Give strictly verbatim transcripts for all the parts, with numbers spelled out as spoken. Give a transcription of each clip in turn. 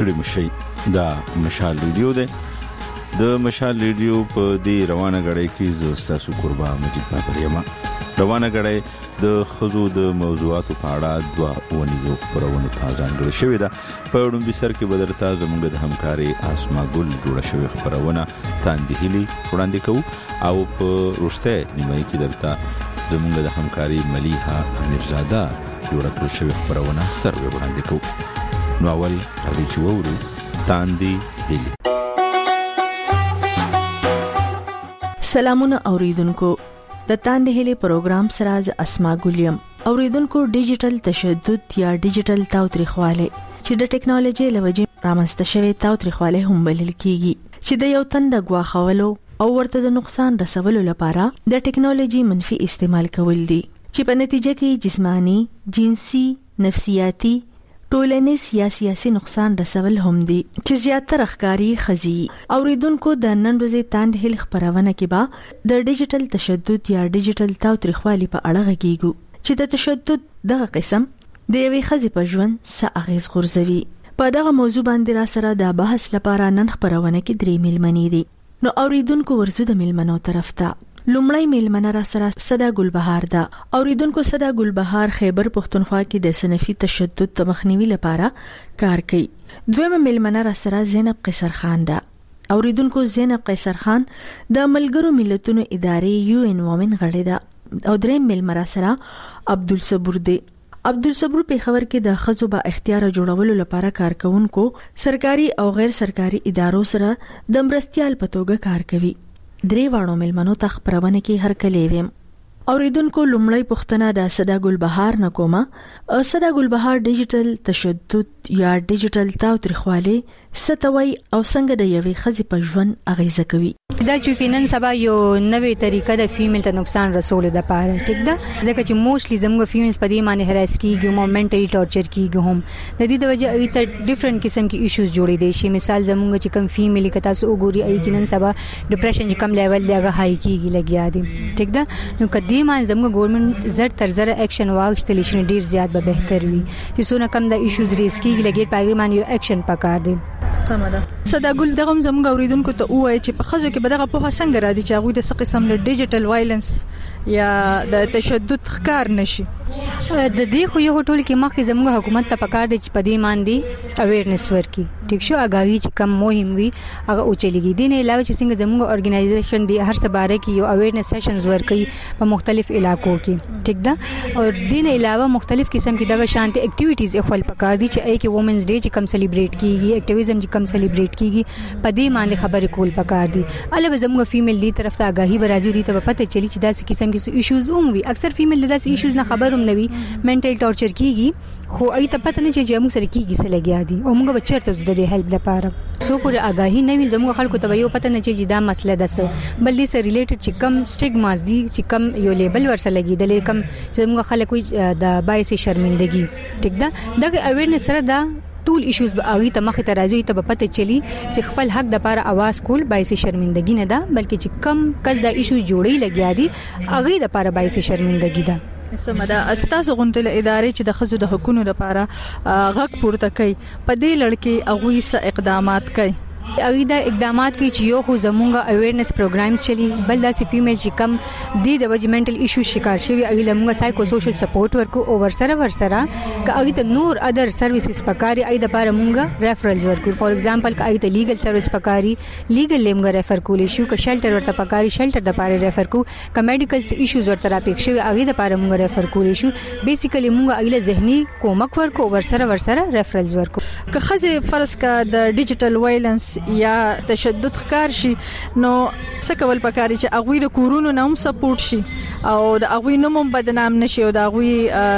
ستړي مشي. دا مشال ریډیو ده. د مشال ریډیو په دې روانه غړې کې زوستا سو قربا مجید بابریما. روانه غړې د خزو د موضوعاتو په اړه دوا ونیزو خبرونه تازه انګړ شوې ده. په وړاندې سر کې بدرته زموږ د همکاري اسما ګل جوړه شوې خبرونه تاندهلي وړاندې کوو او په روسته نیمه کې درته زموږ د همکاري ملیحه امیرزاده جوړه کړې شوې خبرونه سر وړاندې کوو. نو اول راځي چې وورو تاندهلي. سلامونه اوریدونکو، د تاندهلي پروګرام سره ز اسما ګلیم. اوریدونکو، ډیجیټل تشدد یا ډیجیټل تاوتریخواله چې د ټیکنالوژي لوجې رامنځته شوی تاوتریخواله هم بلل کیږي، چې د یو تند غواخولو او ورته د نقصان رسولو لپاره د ټیکنالوژي منفي استعمال کول دي، چې په نتیجه کې جسمانی، جنسي، نفسیاتي، ټولنیز یا سیاسي نقصان رسول هم دي، چې زیاتره ښکاری خزي. اوریدونکو، د نن ورځې تاندهلي خبرونه کې به د ډیجیټل تشدد یا ډیجیټل تاوتریخوالي په اړه غږیږو، چې د تشدد دغه قسم د یوې خزي په ژوند څه اغیز غورځوي. په دغه موضوع باندې را سره د بحث لپاره نن خبرونه کې درې میلمنې دي. نو اوریدونکو، ورزو د میلمنو طرف ته. لومړی میلمنه را سره صدا ګلبهار ده. اوریدونکو، صدا ګلبهار خیبر پښتونخوا کې د صنفي تشدد د مخنیوي لپاره کار کوي. دویمه میلمنه را سره زینب قیصر خان ده. اوریدونکو، زینب قیصر خان د ملګرو ملتونو ادارې یو ان وومن غړې ده. او دریم میلمه را سره عبدالصبور دی. عبدالصبور په خبر کې د خزو با اختیار جوړولو لپاره کارکونکو سرکاري او غیر سرکاري ادارو سره د مرستيال په توګه کار کوي. درې واړو ملمنو ته خبرونه کې هر کله ویم. اوریدونکو، لومړی پوښتنه د صدا ګلبهار نه کومه. صدا ګلبهار، ډیجیټل تشدد یا ډیجیټل تاوتریخواله ستوي او څنګه د یوې خزي په ژوند اغیزه کوي؟ دا چې نن سبا یو نوې طریقه د فیمیل ته نقصان رسول د پاره ټیک ده، ځکه چې موستلی زموږ فیمیلز په دې معنی هراس کیږي، مومنټلی ټورچر کیږي. هم د دې د وجه ای ته ډیفرنٹ قسم کې ایشوز جوړې دي. شي مثال زموږ چې کم فیمیل کتا سو وګوري ای کې نن سبا ډیپریشن چې کم لیول دیغه هاي کیږي لګیا دي ټیک ده. نو کدی معنی زموږ ګورنمنت زر تر زر اکشن واغشتل شي ډیر زیات به بهتر وي، چې سونه کم د ایشوز ریس کیږي لګي پاګې معنی یو اکشن پکار دي. سمه ده. صدا ګل دغه زموږ اوریدونکو ته وایي چې په خزو کې بدغه په څنګه را دي چې هغه د څه قسم له ډیجیټل وایلنس یا د تشدد ښکار نشي. د دې خو یو ټول کې مخکې زموږ حکومت ته پکار دي چې په دې باندې اویرنس ورکړي ټیک شو، اګاهي چې کم مهم وي هغه اوچلېږي. دین علاوه چې څنګه زموږ ارګنایزیشن دی هر څه باره کې یو اویرنس سیشنز ورکړي په مختلف علاقو کې ټیک ده. او دین علاوه مختلف قسم کې دغه شانتي اکټیویټیز خپل پکار دي چې ای کې وومنز ډے چې کم سلیبریټ کیږي، اکټیویزم چې کم سلیبریټ کیږي، په دې باندې خبرې کول پکار دي. علاوه زموږ فیمیل دی طرف ته اګاهي برازي دي ته پته چلی چې داسې قسم کې ایشوز هم وي. اکثر فیمیل داسې ایشوز نه خبر هم نه وي، منټل ټورچر کیږي، خو ای ته پته نه چې موږ سره کیږي څه لګیا دي او موږ بچرته د دې هیلپ لپاره سو پورې اګاهي نه وي. زموږ خلکو ته یو پته نه چې دا مسله ده څه بل دې سره ریلیټډ چې کم سټیګماز دي، چې کم یو لیبل ورسره لګیدل، کم چې موږ خلک د باعث شرمندګي ټیک ده. دا اویرنس سره دا ټول ایشوز به اوی ته مخ ته راځي ته پته چلی چې خپل حق د لپاره आवाज کول باعث شرمندګي نه ده، بلکې چې کم کس دا ایشو جوړي لګیا دي هغه د لپاره باعث شرمندګي ده. سمه ده. استاسو غونډه ادارې چې د خزو د حقوقو لپاره غږ پورته کوي، په دې لړ کې هغه څه اقدامات کوي؟ اوی دا اقدامات کوي چې یو خو زمونږه اویرنس پروګرامز چلی، بل داسې فیمیل چې کم دی د وجمنټل ایشو شکار شوی اغه لمغه سایکو سوشل سپورټ ورکو او ورسره ورسره ک اغه ته نور ادر سرویسز پکاري اې د لپاره مونږه ریفرلز ورکو. فور ایگزامپل ک اې ته لیګل سرویس پکاري، لیګل لمغه ریفر کول شو، ک شلټر ورته پکاري شلټر د لپاره ریفر کو، ک میډیکل ایشوز ورته راپېښ شوی اغه د لپاره مونږه ریفر کول شو. بیسیکلی مونږه اغه ذهني کومک ورکو ورسره ورسره ریفرلز ورکو. ک خزه فرض کا د ډیجیټل وایلنس یا تشدد ښکار شي نو څه کول پکاري چې اغوی د کورونو نوم سپورټ شي او د اغوی نوم بدنام نشي او د اغوی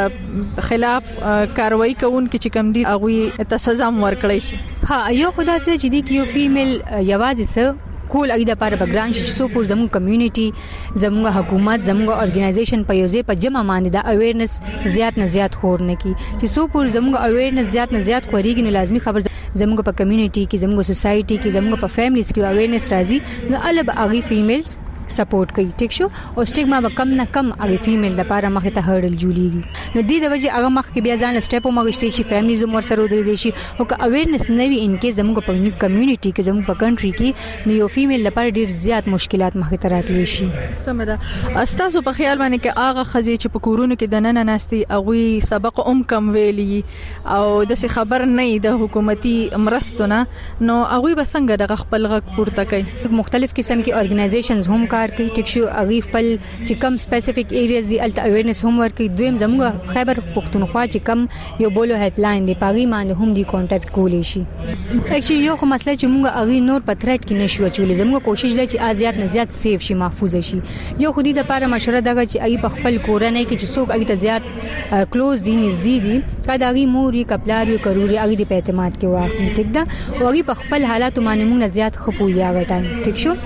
خلاف کاروایی کوونکي چې کم دي اغوی ته سزا ورکړي شي. ها یو خدا سره چې دی کیو فیمیل یوازې سره کول اې د لپاره بګران شي سو پور زموږ کمیونټي زموږ حکومت زموږ ارګنایزیشن په یوځای په جمع باندې د اویرنس زیات نه زیات خور نه کی چې سو پور زموږ اویرنس زیات نه زیات خوريږي نو لازمي خبر زموږ په کمیونټي کې زموږ سوسايټي کې زموږ په فیملیز کې اویرنس راځي نو الب اغي فیمیلز سپورټ کوي ټیک شو او سټیګما به کم نه کم هغه فیمیل لپاره مخه ته هرډل جوړیږي نو دې د وجه هغه مخ کې بیا ځان سټیپ ومغشتي شي فیملیز مور سره ودرې شي او که اویرنس نه وي ان کې زموږ په کمیونټي کې زموږ په کنټري کې نو یو فیمیل لپاره ډیر زیات مشکلات مخه ته راتلی شي سمدا استاسو په خیال باندې کې هغه خزي چې په کورونو کې د نن ناستي هغه سبق ام کم ویلي او د څه خبر نه د حکومتي مرستونه نو هغه به څنګه د خپل غږ پورته کوي مختلف قسم کې اورګنایزیشنز هم کار کوي ټیک شو هغه خپل چې کم سپیسیفیک ایریاز دی الټ اویرنس هم ورکوي دویم زموږ خیبر پختونخوا چې کم یو بولو هیلپ لاین دی پاغي باندې هم دی کانټیکټ کولای شي اکچولی یو خو مسله چې موږ هغه نور په تھریټ کې نشو چولې زموږ کوشش دی چې ازیات نه زیات سیف شي محفوظ شي یو خودي د لپاره مشوره دغه چې ای په خپل کورنۍ کې چې څوک هغه ته زیات کلوز دي نږدې دي کله هغه موري کپلار یو کروري هغه د اعتماد کې واخلي ټیک ده او هغه په خپل حالات باندې موږ زیات خپوي هغه ټایم ټیک شو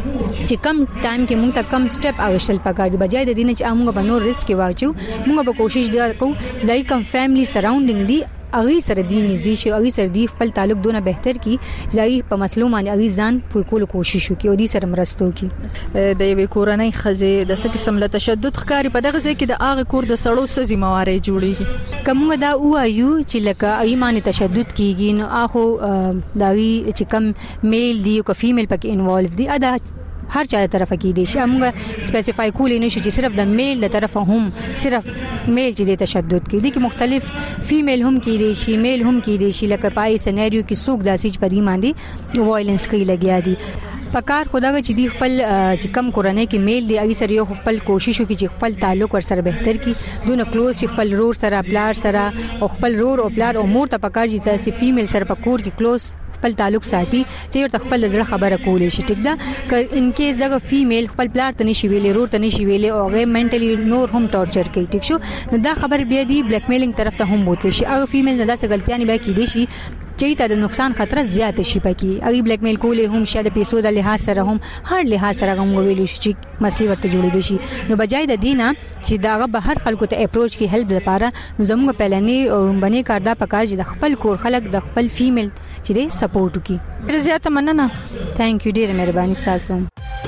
چې کم ټایم کې موږ ته کم سټپ اوشل پکار دی بجای د دین چې موږ به نور ریسک واچو موږ به کوشش وکړو چې دای کم فیملی سراوندینګ دی اغي سره دی نږدې شي اغي سره دی خپل تعلق دونه بهتر کی ځای په مسلو باندې اغي ځان په کول کوشش وکړي او دې سره مرستو کی د یوې کورنۍ خزه د څه قسم له تشدد ښکاری په دغه ځای کې د اغه کور د سړو سزي مواري جوړیږي کومه دا وایو چې لکه ایمان تشدد کیږي نو اخو داوی چې کم میل دی او فیمیل پکې انوالو دی ادا هر چا طرفه کې دي چې موږ سپیسیفای کولې نشو چې صرف د میل د طرفه هم صرف میل چې د تشدد کې دي کې مختلف فیمیل هم کې دي شي میل هم کې دي شي لکه پای سيناریو کې څوک داسې پرې باندې وایلنس کوي لګیا دي پکار خدای چې دی خپل چې کم کورنۍ کې میل دی ای سره یو خپل کوشش وکړي چې خپل تعلق ور سره بهتر کړي دونه کلوز چې خپل رور سره پلار سره او خپل رور او پلار او مور ته پکار چې تاسو فیمیل سره پکور کې کلوز خپل تعلق ساتي چې ورته خپل زړه خبره کولې شي ټیک ده ک ان کیس دغه فیمیل خپل پلار ته نشي ویلې رور ته نشي ویلې او هغه منټلی نور هم ټورچر کوي ټیک شو نو دا خبر بیا دی بلیک میلینګ طرف ته هم بوتل شي هغه فیمیل نه داسې غلطیاں به کې دي شي چې ته د نقصان خطر زیات شي پکې هغه بلیک میل کولې هم شاده پیسو د لحاظ سره هم هر لحاظ سره هم ویلې شي چې مسلې ورته جوړې دي شي نو بجای د دینه چې داغه به هر خلکو ته اپروچ کی هیلپ لپاره نو زموږ پلانې او باندې کار دا پکار چې د خپل کور خلک د خپل فیمیل چې دې سپورټ وکړي ډیر زیاته مننه ثانک یو ډیر مهرباني تاسو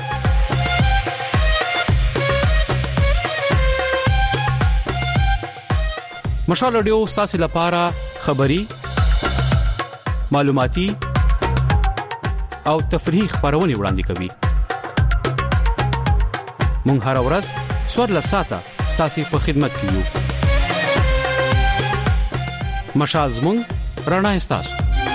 مشال رادیو تاسو لپاره خبري معلوماتي او تفریحي خبرونه وړاندې کوي مونږ هر ورځ څوار لساته تاسو په خدمت کې یو مشال زموږ رڼا تاسو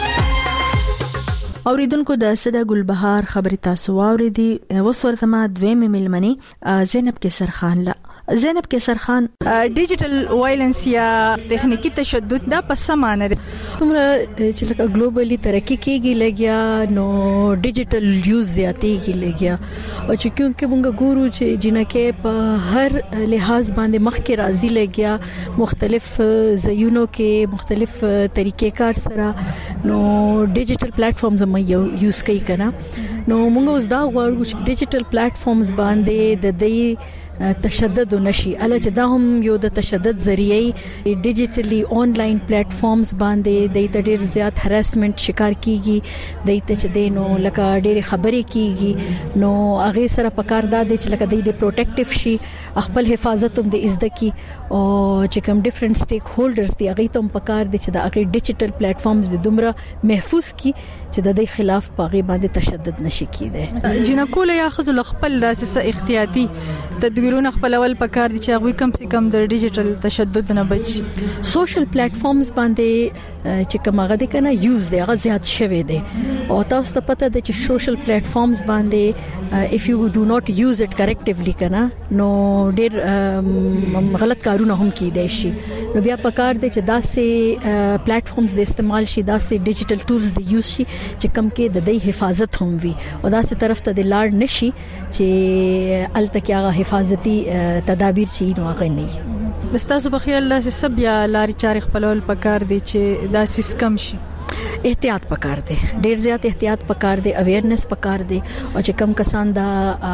اوریدونکو د صدا ګلبهار خبري تاسو واوریدي وسورته ما دویم ملمني زینب کیسر خان لا زینب کیسر خان ډیجیټل وایلنس یا تخنیکی تشدد دا په سمانه تمره چې لکه ګلوبلی ترقی کیږي لګیا نو ډیجیټل یوز زیاتېږي لګیا او چې کیونکه موږ ګورو چې جنکه په هر لحاظ باندې مخ کې راضي لګیا مختلف زيونو کې مختلف طریقې کار سره نو ډیجیټل پلیټ فارمز مې یوز کوي کنه نو موږ اوس دا غواړو چې ډیجیټل پلیټ فارمز باندې د دې تشدد نشي اله چې دا هم یو د تشدد ذریعہ ډیجیټلی آنلاین پلیټ فارمز باندې د دې ډېر زیات هراسمنت شکار کیږي د دې چې دینو لکه ډېر خبرې کیږي نو هغه سره پکار دا دي چې لکه د دې پروټیکټیو شي خپل حفاظت هم د عزت کی او چې کوم ډیفرنٹ سټیک هولډرز دي هغه ته پکار دي چې دا هغه ډیجیټل پلیټ فارمز د دومره محفوظ کی چې د دې خلاف پاغي باندې تشدد نشي کیده جنکو له یاخذ خپل داسې احتیاطي تدبیرونه خپلول پکار دي چې هغه کم سي کم د ډیجیټل تشدد نه بچ سوشل پلیټ فارمز باندې چې کوم هغه دي کنه یوز دی هغه زیات شوی دی او تاسو ته پته ده چې سوشل پلیټ فارمز باندې اف یو ډو ناٹ یوز اټ کریکټیولی کنه نو ډېر غلط کارونه هم کیدای شي نو بیا پکار دي چې داسې پلیټ فارمز د استعمال شي داسې ډیجیټل ټولز د یوز شي چې کم کې د دې حفاظت هم وي او داسې طرف ته د لاړ نشي چې الته کې هغه حفاظتي تدابیر چي نو هغه نه بستاسو په خیال الله سب یا لاري چاري خپلول پکار دي چې دا سیسکم شي احتیاط پکار دي ډیر زیات احتیاط پکار دي اویرنس پکار دي او چې کم کسان دا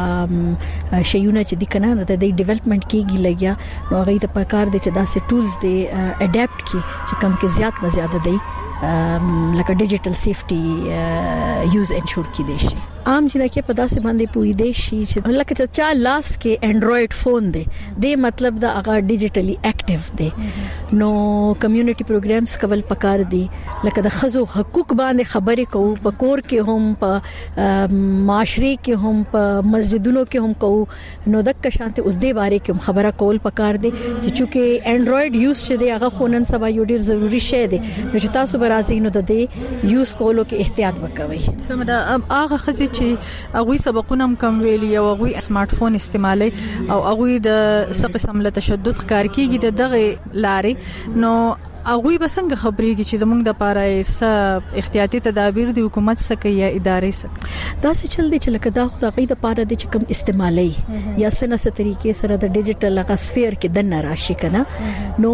شیونه چې د کنه د ډیولپمنٹ کیږي لګیا نو هغه ته پکار دي چې دا سه ټولز دي اډاپټ کی چې کم کې زیات نه زیات دي لکه ډیجیټل سیفټي یوز انشور کی دي شي عام جنکه په داسې باندې پوي دی چې لکه چې چا لاس کې انډراید فون دی د مطلب دا هغه ډیجیټلی اکټیو دی نو کمیونټي پروګرامز کول پکار دي لکه د خزو حقوق باندې خبرې کوو په کور کې هم په معاشري کې هم په مسجدونو کې هم کوو نو دک شانته اوس دې باره کې هم خبره کول پکار دي چې چونکه انډراید یوز شه دی هغه خونن سبا یو ډیر ضروری شی دی نو چې تاسو برازي نو د دې یوز کولو کې احتیاط وکوي سمدا هغه خزي چې هغه سبقونه کم ویلي او هغه سمارټ فون استعمالي او هغه د څه قسم له تشدد ښکار کیږي د دغه لارې نو هغه به څنګه خبريږي چې زموږ د پاره س احتیاطي تدابیر د حکومت سره یا ادارې سره دا څه چل دي چې لکه دا خو د غي د پاره د چې کوم استعمالي یا سنه ست طریقې سره د ډیجیټل غسفیر کې د ناراشي کنه نو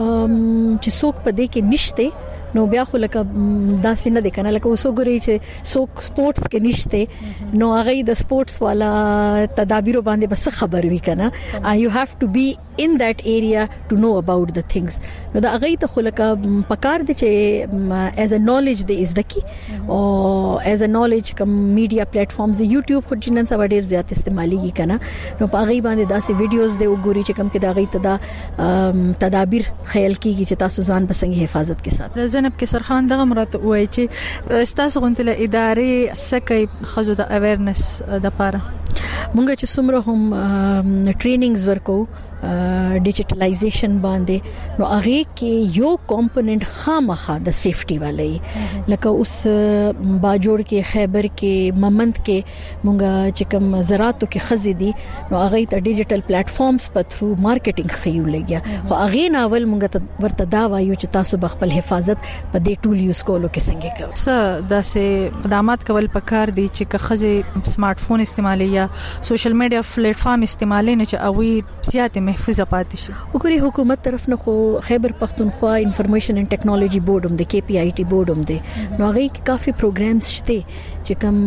چې څوک په دې کې نشته نو بیا خو لکه داسې نه دي کنه لکه اوسو ګوري چې څوک سپورتس کې نشته نو هغه د سپورتس والا تدابیر باندې بس خبر وی کنه یو هاف ټو بی ان دیٹ ایریا ټو نو اباوت د ثینګز نو دا هغه ته خو لکه پکار دي چې ایز ا نالج د از دکی او ایز ا نالج کوم میډیا پلیټ فارمز د یوټیوب خو جنن سره ډیر زیات استعمالي کنه نو په هغه باندې داسې ویډیوز دی وګوري چې کوم کې دا هغه ته دا تدابیر خیال کیږي چې تاسو ځان بسنګ حفاظت کې ساتي زنب کې سرخان دغه مراد وای چې تاسو غونټله ادارې سکه خزو د اویرنس د پاره مونږ چې څومره هم ټریننګز ورکو ډیجیټلایزیشن باندې نو هغه کې یو کمپوننت خامخا د سیفټي والی لکه اوس باجوړ کې خیبر کې ممند کې مونږه چې کوم زراعتو کې خزي دي نو هغه ته ډیجیټل پلیټ فارمز په تھرو مارکیټینګ خيو لګیا خو هغه ناول مونږ ورته دا وایو چې تاسو بخپل حفاظت په دې ټول یوز کولو کې څنګه کوي څه داسې اقدامات کول پکار دي چې خزي سمارټ فون استعمالي یا سوشل میډیا پلیټ فارم استعمالي نه چې اوی زیات محفوظ پاتې شي وګوري حکومت طرف نه خو خیبر پختونخوا انفارمیشن اینڈ ټیکنالوژي بورډ هم د کې پی آی ټي بورډ هم دی نو هغه کې کافي پروګرامز شته چې کوم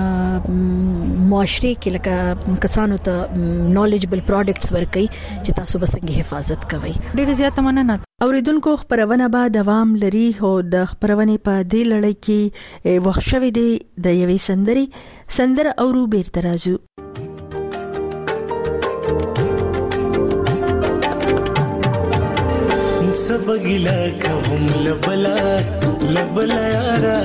معاشري کې لکه کسانو ته نالجبل پروډکټس ورکي چې تاسو بسنګ حفاظت کوي ډیر زیات مننه اوریدونکو خبرونه به دوام لري او د خبرونه په دې لړۍ کې وخت شوی دی د یوې سندري سندره اورو بیرته راځو سبګلا کوم لبلا لبلا یارا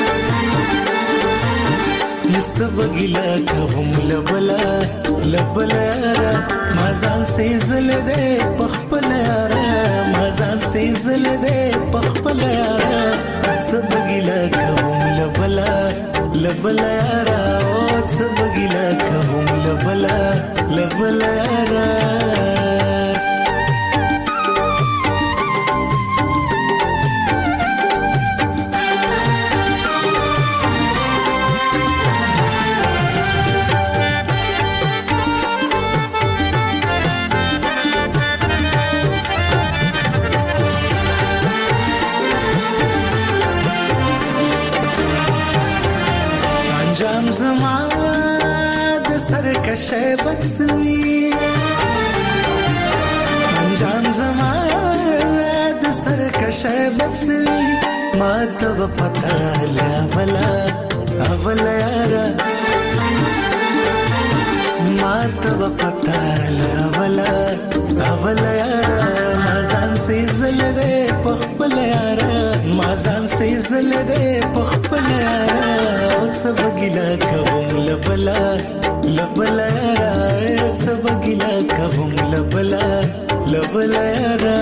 سبګلا کوم لبلا لبلا یارا مازان سي زل دې پخپل یارا مازان سي زل دې پخپل یارا سبګلا کوم لبلا لبلا یارا او سبګلا کوم لبلا لبلا یارا انجام زما د سرکشه بڅوي انجام زما د سرکشه بڅوي ما ته پتا لا ولا اول یارا ما ته پتا لا ولا اول یارا مازان سي زل دې پخپل یارا مازان سي زل دې پخپل یارا سبګلا کوم لبلا لبلا یارا سبګلا کوم لبلا لبلا یارا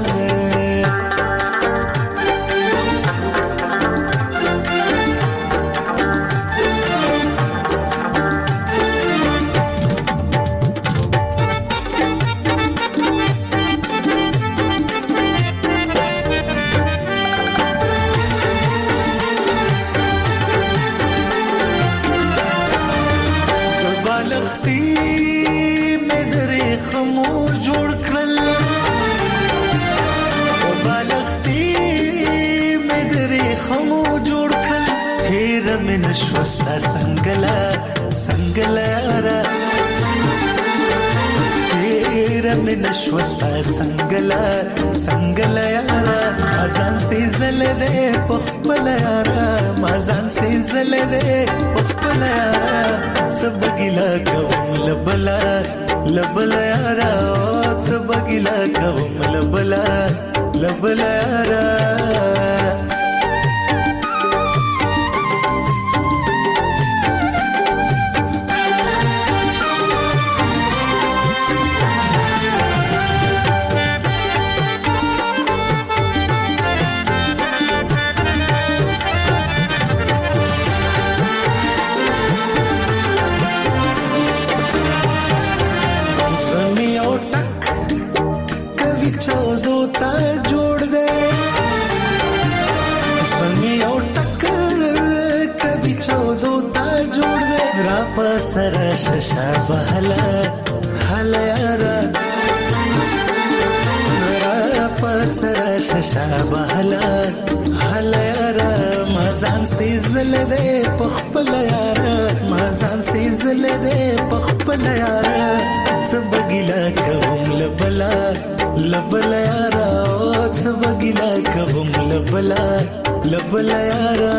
نشوستا سنگلا سنگلا را تیرا مې نشوستا سنگلا سنگلا یارا ازان سي زل دې پخپل یارا مازان سي زل دې پخپل یارا سبګلا کوم لبلا لبلا یارا سبګلا کوم لبلا لبلا یارا سرا ششا بهلا هلا یارا را پسرا ششا بهلا هلا یارا مازان سي زل دې پخپل یارا مازان سي زل دې پخپل یارا سبګلا کوم لبلا لبلا یارا سبګلا کوم لبلا لبلا یارا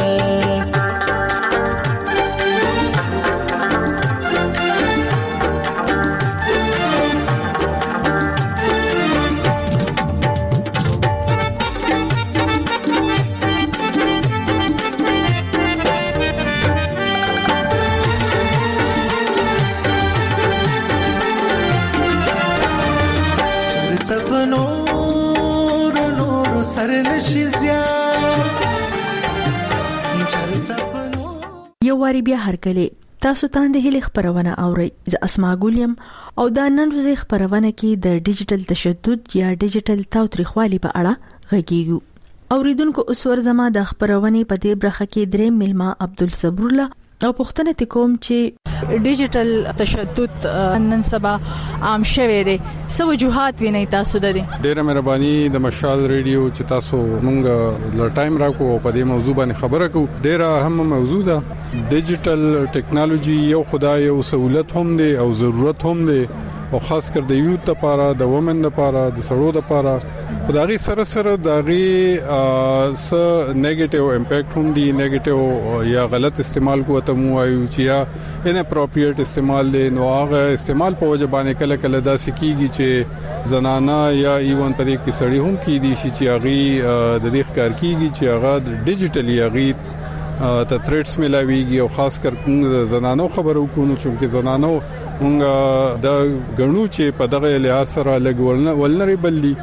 یو واری بیا هرکله تاسو ته د هلي خبرونه اورئ ز اسماء ګولیم او د نن ورځې خبرونه کې د ډیجیټل تشدد یا ډیجیټل تاوتریخوالي په اړه غږیږو اوریدونکو اوس ورزما د خبرونه په دې برخه کې درې ملما عبدالصبر الله او پښتنه کوم چې ډیجیټل تشدد نن سبا عام شوه دي سو وجوهات ویني تاسو د دې ډیره مهرباني د مشال ریډیو چې تاسو مونږ ل ټایم راکو په دې موضوع باندې خبره کو ډیره اهم موضوع ده ډیجیټل ټیکنالوژي یو خدای یو سہولت هم دي او ضرورت هم دي او خاص کر د یوت لپاره د وومن لپاره د سړو لپاره خدای سره سره دغه س نیگیټیو امپیکټ هم دي نیگیټیو یا غلط استعمال کوته مو وایو چې یا ان اپروپریټ استعمال له نو هغه استعمال په وجه باندې کله کله دا سکیږي چې زنانا یا ایون پرې کې سړی هم کې دي چې هغه د دې ښکار کیږي چې هغه ډیجیټلی هغه ته تھریټس ملاويږي او خاص کر زنانو خبرو کو نو چې زنانو مونږ د غنو چې په دغه لحاظ سره لګورنه ولنریبل دي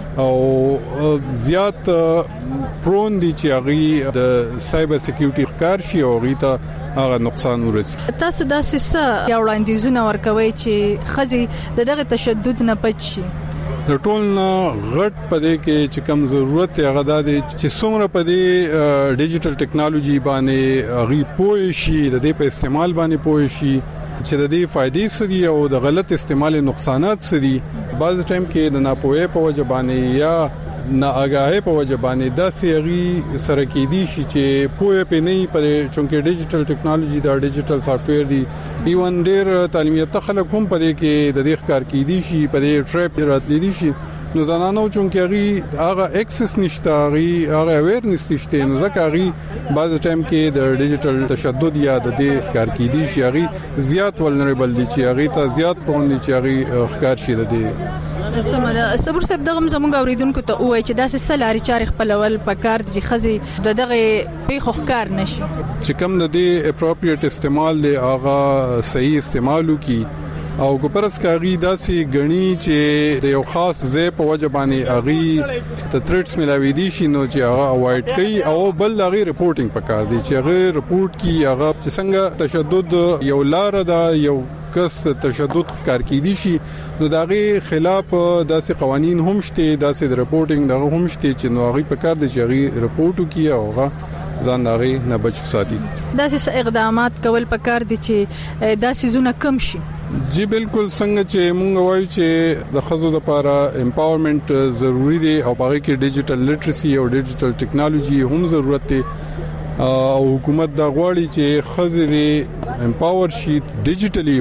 او زیات پرون دي چې هغه د سایبر سکیورټي ښکار شي او هغه ته هغه نقصان ورسي تاسو دا سیسه یو وړاندیزونه ورکوي چې خزي دغه تشدد نه پچ شي د ټول غټ پدې کې چې کوم ضرورت هغه د چې څومره پدې ډیجیټل ټیکنالوژي باندې هغه پوه شي د دې په استعمال باندې پوه شي چې د دې فائدې سړي او د غلط استعمال نقصانات سړي بعض ټایم کې د ناپوهه په وجه باندې یا نه آگاهه په وجه باندې د سیغي سره کې دي چې پوهه په نه پرې چونکه ډیجیټل ټیکنالوژي دا ډیجیټل سافټویر دی ایون ډیر تعلیم یافته خلک هم پرې کې د دې ښکار کې دي شي پرې ټریپ راتللی دي شي نو زنانو چونکه هغه هغه اکسس نشته هغه هغه اویرنس نشته نو ځکه هغه بعض ټایم کې د ډیجیټل تشدد یا د دې ښکار کې دي شي هغه زیات ولنریبل دي چې هغه ته زیات پرون دي چې هغه ښکار شي د دې سمره صبر صاحب دغه زموږ اوریدونکو ته وایي چې دا سلاري چاري خپلول پکار دي خزي دغه په خوخکار نشي چې کوم د دې اپروپریټ استعمال له هغه صحیح استعمالو کی او ګپرس کاغي داسې غني چې د یو خاص ځای په وجه باندې اغي ته تھریټس ملاوي دي شي نو چې هغه اوایډ کوي او بل هغه ریپورټینګ پکار دي چې هغه ریپورت کی هغه چې څنګه تشدد یو لار ده یو کس تشدد کار کې دي شي نو دغه خلاف داسې قوانين هم شته داسې ریپورټینګ دغه هم شته چې نو هغه پکار دي چې هغه ریپورټ وکړي او هغه ځان هغه نه بچو ساتي داسې اقدامات کول پکار دي چې داسې زونه کم شي جی بالکل څنګه چې مونږ وایو چې د خزو لپاره امپاورمنت ضروری دی او هغه کې ډیجیټل لیټریسي او ډیجیټل ټیکنالوژي هم ضرورت دی او حکومت دا غواړي چې خزري امپاور شي ډیجیټلی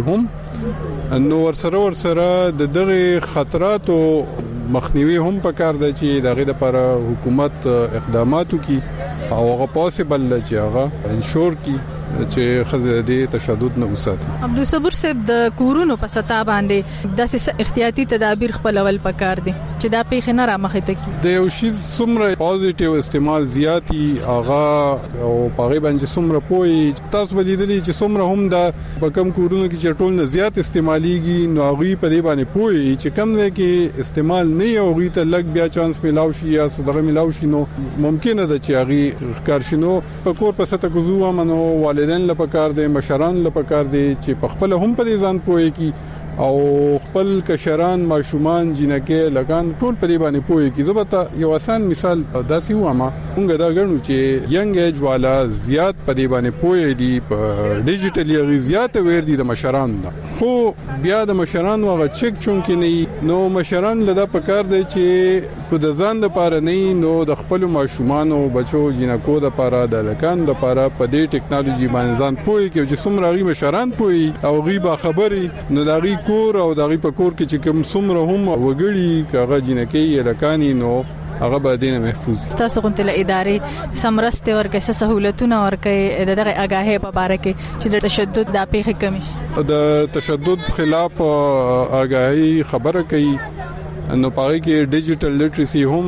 هم نو ورسره ورسره د دغه خطراتو مخنیوي هم پکار دی چې دغه لپاره حکومت اقدامات وکړي او هغه پوسیبل چې هغه انشور کی چې خزه دې تشدد نه وساتي. عبدالصبور صاحب د کورونو په ستا باندې د احتیاطي تدابیر خپلول پکار دي چې دا پیښه نه رامخې ته کی. د یو شی څومره پوزټیو استعمال زیاتی هغه او پاغي باندې څومره پوي تاسو ولیدلی چې څومره هم د پکم کورونو کې چټول نه زیات استعماليږي نو هغه په دې باندې پوي چې کم نه کې استعمال نه یوږي ته لګ بیا چانس ملاوي شي یا صدغه ملاوي شي نو ممکنه ده چې هغه کارشنو په کور په سته کوزو منو والدین لپاره د مشران لپاره دي چې په خپل هم په ځان پوي کی او خپل کشران ماشومان جنکه لګان ټول په دې باندې پوي کی زبته یو آسان مثال داسې و ما موږ دا غنو چې ینګ ایج والا زیات په دې باندې پوي دي په ډیجیټلی غزيات وير دي د مشران نه خو بیا د مشران وغه چک چون کې نه نو مشران لدا پکار دي چې کو د ځان لپاره نه نو د خپل ماشومان او بچو جنکو د لپاره د لکان د لپاره په دې ټیکنالوژي باندې ځان پوي کې چې څومره غي مشران پوي او غیبه خبري نو دا غي کور او دغه په کور کې چې کوم څومره هم وګړي کاغه جنکې لکانی نو هغه به دینه محفوظ. تاسو غونټه له ادارې سمرسته ورکه سہولتونه ورکه دغه آگاهی په اړه کې چې د تشدد د پیښې کمی د تشدد خلاف آگاهی خبره کوي نو پاره کې ډیجیټل لیټریسي هم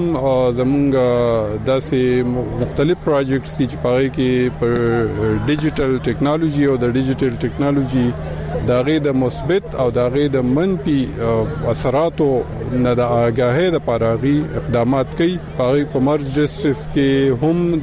زمونږ داسې مختلف پروجیکټس چې پاره کې پر ډیجیټل ټیکنالوژي او د ډیجیټل ټیکنالوژي دا غي د مثبت او دا غي د منفي اثراتو نه د آگاهی د پاراغي اقدامات کوي پاره په مرج ډیسټریکټ کې هم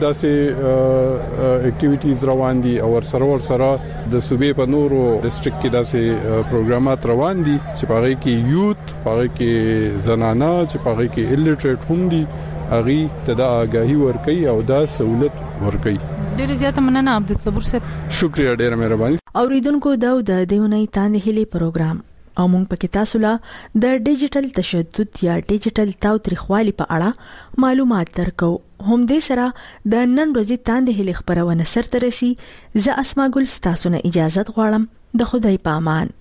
داسې اکټیویټیز روان دي او سره ور سره د صوبې په نورو ډیسټریکټ کې داسې پروګرامات روان دي چې پاره کې یوت پاره کې زنانه چې پاره کې الټریټ هم دي اغي ته د آگاهی ورکي او دا سہولت ورکي. ډیر زیات مننه عبدالصبور صاحب. شکریہ ډیر مهرباني. اوریدونکو دا د دیونی تاندې هلي پروګرام او مونږ پکې تاسو له د ډیجیټل تشدد یا ډیجیټل تاوتریخوالي په اړه معلومات درکو. هم دې سره د نن ورځې تاندې هلي خبرونه سره رسي. زه اسماء ګل تاسو نه اجازه غواړم. د خدای په امان.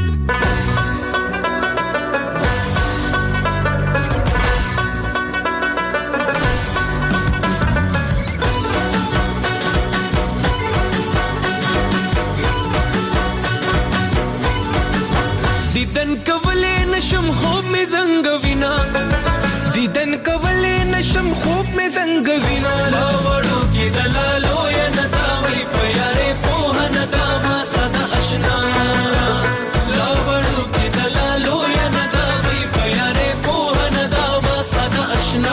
دیدن کولې نشم خوب می زنګ وینا دیدن کولې نشم خوب می زنګ وینا لا وړو کې دلالو یا نتا وی پیارې په نتا ما صدا آشنا لا وړو کې دلالو یا نتا وی پیارې په نتا ما صدا آشنا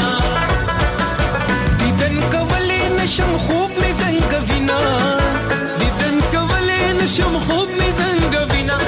دیدن کولې نشم خوب می زنګ وینا دیدن کولې نشم خوب می زنګ وینا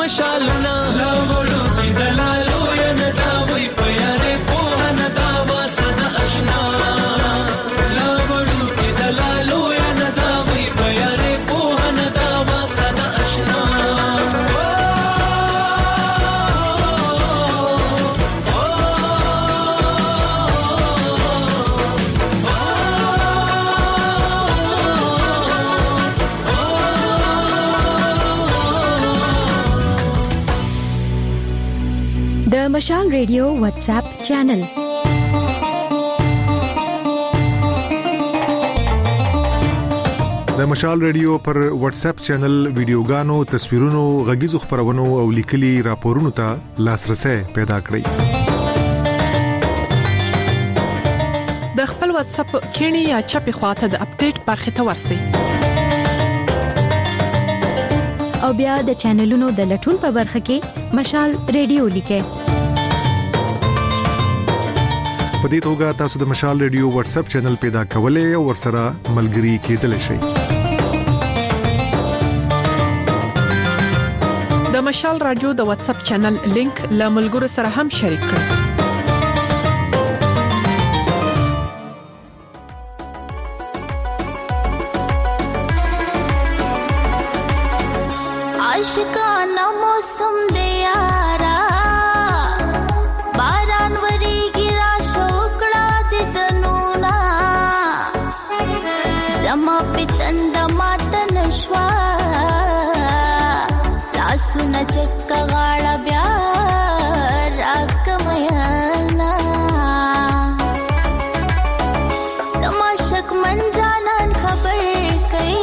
مشالونه لا وړو کې دلالو یا ندا وای پیاره په ندا واسه د آشنا لا وړو کې دلالو یا ندا وای پیاره په ندا واسه د آشنا د مشال ریډیو واتس اپ چینل د مشال ریډیو پر واتس اپ چینل ویډیوګانو، تصویرونو، غږیزو خبرونو او لیکلي راپورونو ته لاسرسي پیدا کړئ. د خپل واتس اپ کینی یا چپی خواته د اپډیټ برخه ته ورسئ او بیا د چینلونو د لټون په برخه کې مشال ریډیو لیکئ. په دې توګه تاسو د مشال ریډیو واتس اپ چینل پیدا کولای او ورسره ملګري کېدلی شئ. د مشال رادیو د واتس اپ چینل لینک له ملګرو سره هم شریک کړئ. आशिकाना मौसम दे यारा बारान वरी गिरा शोकड़ा दे तनूना जमा पितंद मातन श्वा लासु न चक्का गाड़ा ब्या राकमयाना समाशक मन जानन खबर कई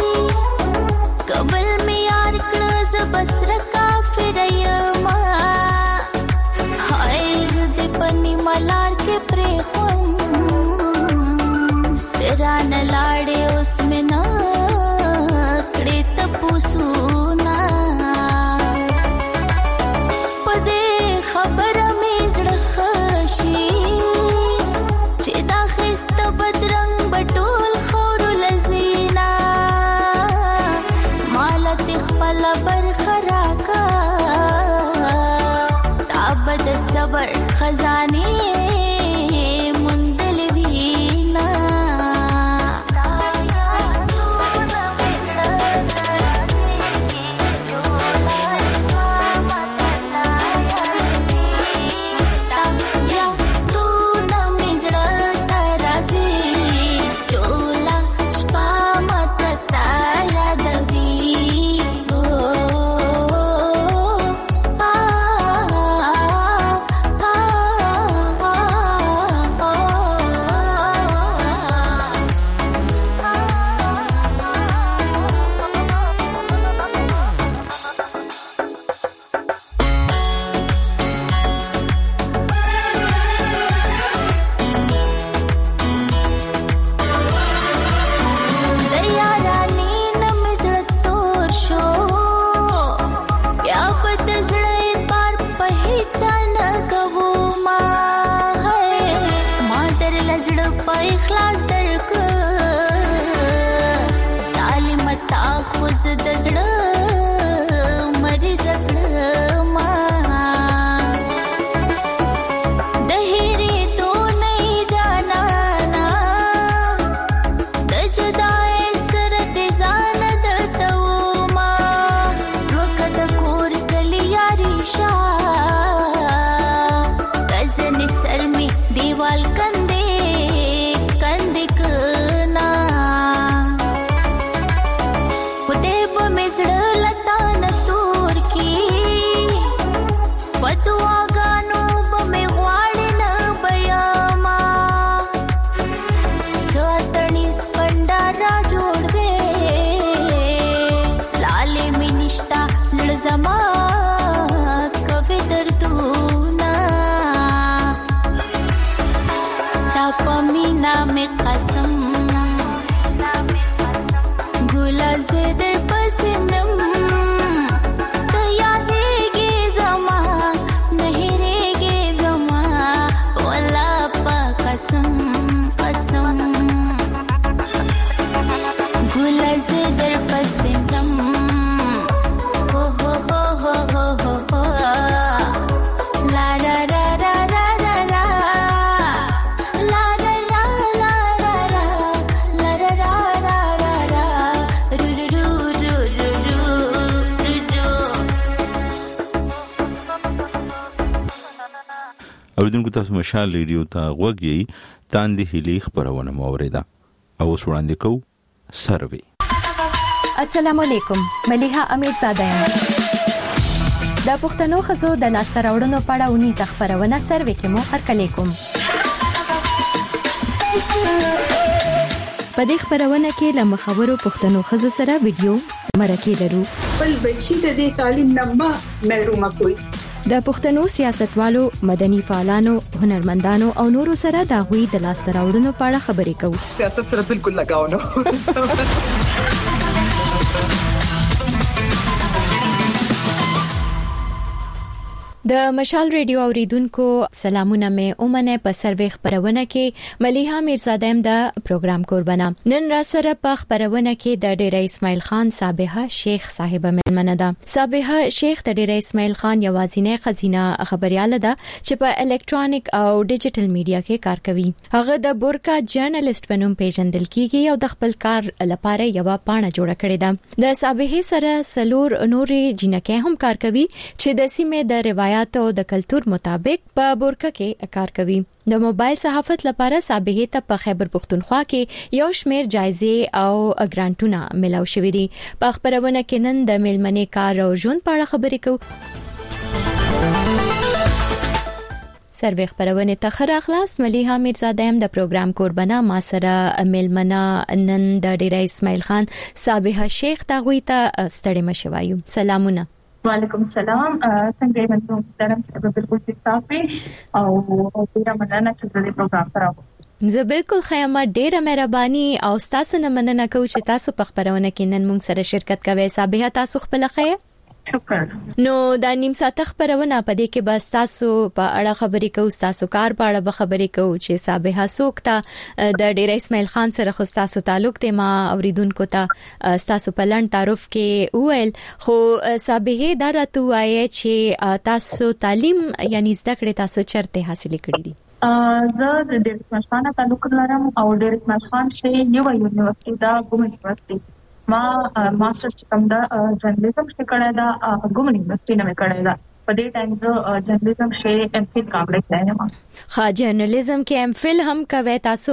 कबल में यार क्लज बसर काफिर यमा हाय ज़द पनी मलार के प्रेम तेरा न लाड़े उसमें ना कड़े तपुसूना पदे खबर में ज़ड़खशी चिदा खिस्त बदरंग बटोल खौर लजीना मालत खपला बरखराका ताबद सबर खजाने मुंदल भीना इखलास दरक सालिमता खुज दजड़ मरी जकड़ मा दहेरे तो नहीं जाना ना दजुदाए सरत जानद तो मा वक्त कोर कलियारी शा गजन सर में दीवाल कंदे कंदे اوریدونکو تاسو مشال ریډیو ته غوږی تاندې هلي خبرونه موریده او وړاندې کو سروي. السلام علیکم، ملیحه امیرزاده یم. د پښتنو خزو د لاسته راوړنو په اړه ونی خبرونه سروي کې مو هرکلی کوم. په دې خبرونه کې له مخاورو پښتنو خزو سره ویډیو مرکه لرو. بل بچی د دې تعلیم نه محروم کوي. د پښتنو سیاستوالو، مدني فعالانو، هنرمندانو او نورو سره د غوي د لاسته راوړنو په اړه خبرې کوو. سیاست سره بالکل لگاو نه. د مشال ریډیو اوریدونکو سلامونه مې اومنه په سروي خبرونه کې ملیحه امیرزاده یم د پروګرام قربانه. نن را سره په خبرونه کې د ډیر اسماعیل خان صابحه شیخ صاحب ملمنه ده. صابحه شیخ د ډیر اسماعیل خان یوازینه خزینه خبرياله ده چې په الکترونیک او ډیجیټل میډیا کې کار کوي. هغه د بورکا جرنالست په نوم پیژندل کیږي او د خپل کار لپاره یو پاڼه جوړه کړې ده. د صابحه سره سلور نورې جنکه هم کار کوي چې د سیمې د روایت او د کلچر مطابق په بورکا کې کار کوي. د موبایل صحافت لپاره صابحه ته په خیبر پختونخوا کې یو شمیر جایزې او ګرانټونه ملاو شوې دي. په خبرونه کې نن د ملمنې کار او ژوند په اړه خبرې کوو. سروي خبرونه ته خره اخلاص ملیحه امیرزاده هم د پروګرام قربانه ما سره ملمنه نن د ډیر اسماعیل خان صابحه شیخ تاغوي ته ستړي مشوایو. سلامونه. وعلیکم السلام. څنګه یې تاسو درم سره بالکل صافي او ډیره مننه چې د پروګرام سره زه بالکل خیمه ډیره مهرباني او تاسو نه مننه کوم چې تاسو په خبرونه کې نن موږ سره شرکت کوي. صابحه تاسو خپل خیر شکر. نو د نیم ساعت خبرونه په دې کې بس تاسو په اړه خبرې کوو، تاسو کار په اړه به خبرې کوو چې صابحه سوکتا د ډیر اسماعیل خان سره خو تاسو تعلق ته ما اوریدونکو ته تاسو په لړن تعارف کې ویل. خو صابحه دا راته وایي چې تاسو تعلیم یعنی زده کړې تاسو چرته حاصل کړې دي؟ زه د ډیر اسماعیل خان تعلق لرم او ډیر اسماعیل خان چې یو یونیورسيټي دا ګوم یونیورسيټي ما ماسترز کوم دا جرنالیزم کې کړی دا ګوم یونیورسيټي نه کړی دا. په دې ټایم زه جرنالیزم کې ایم فل کامپلیټ کړم. ها جرنالیزم کې ایم فل هم کوي تاسو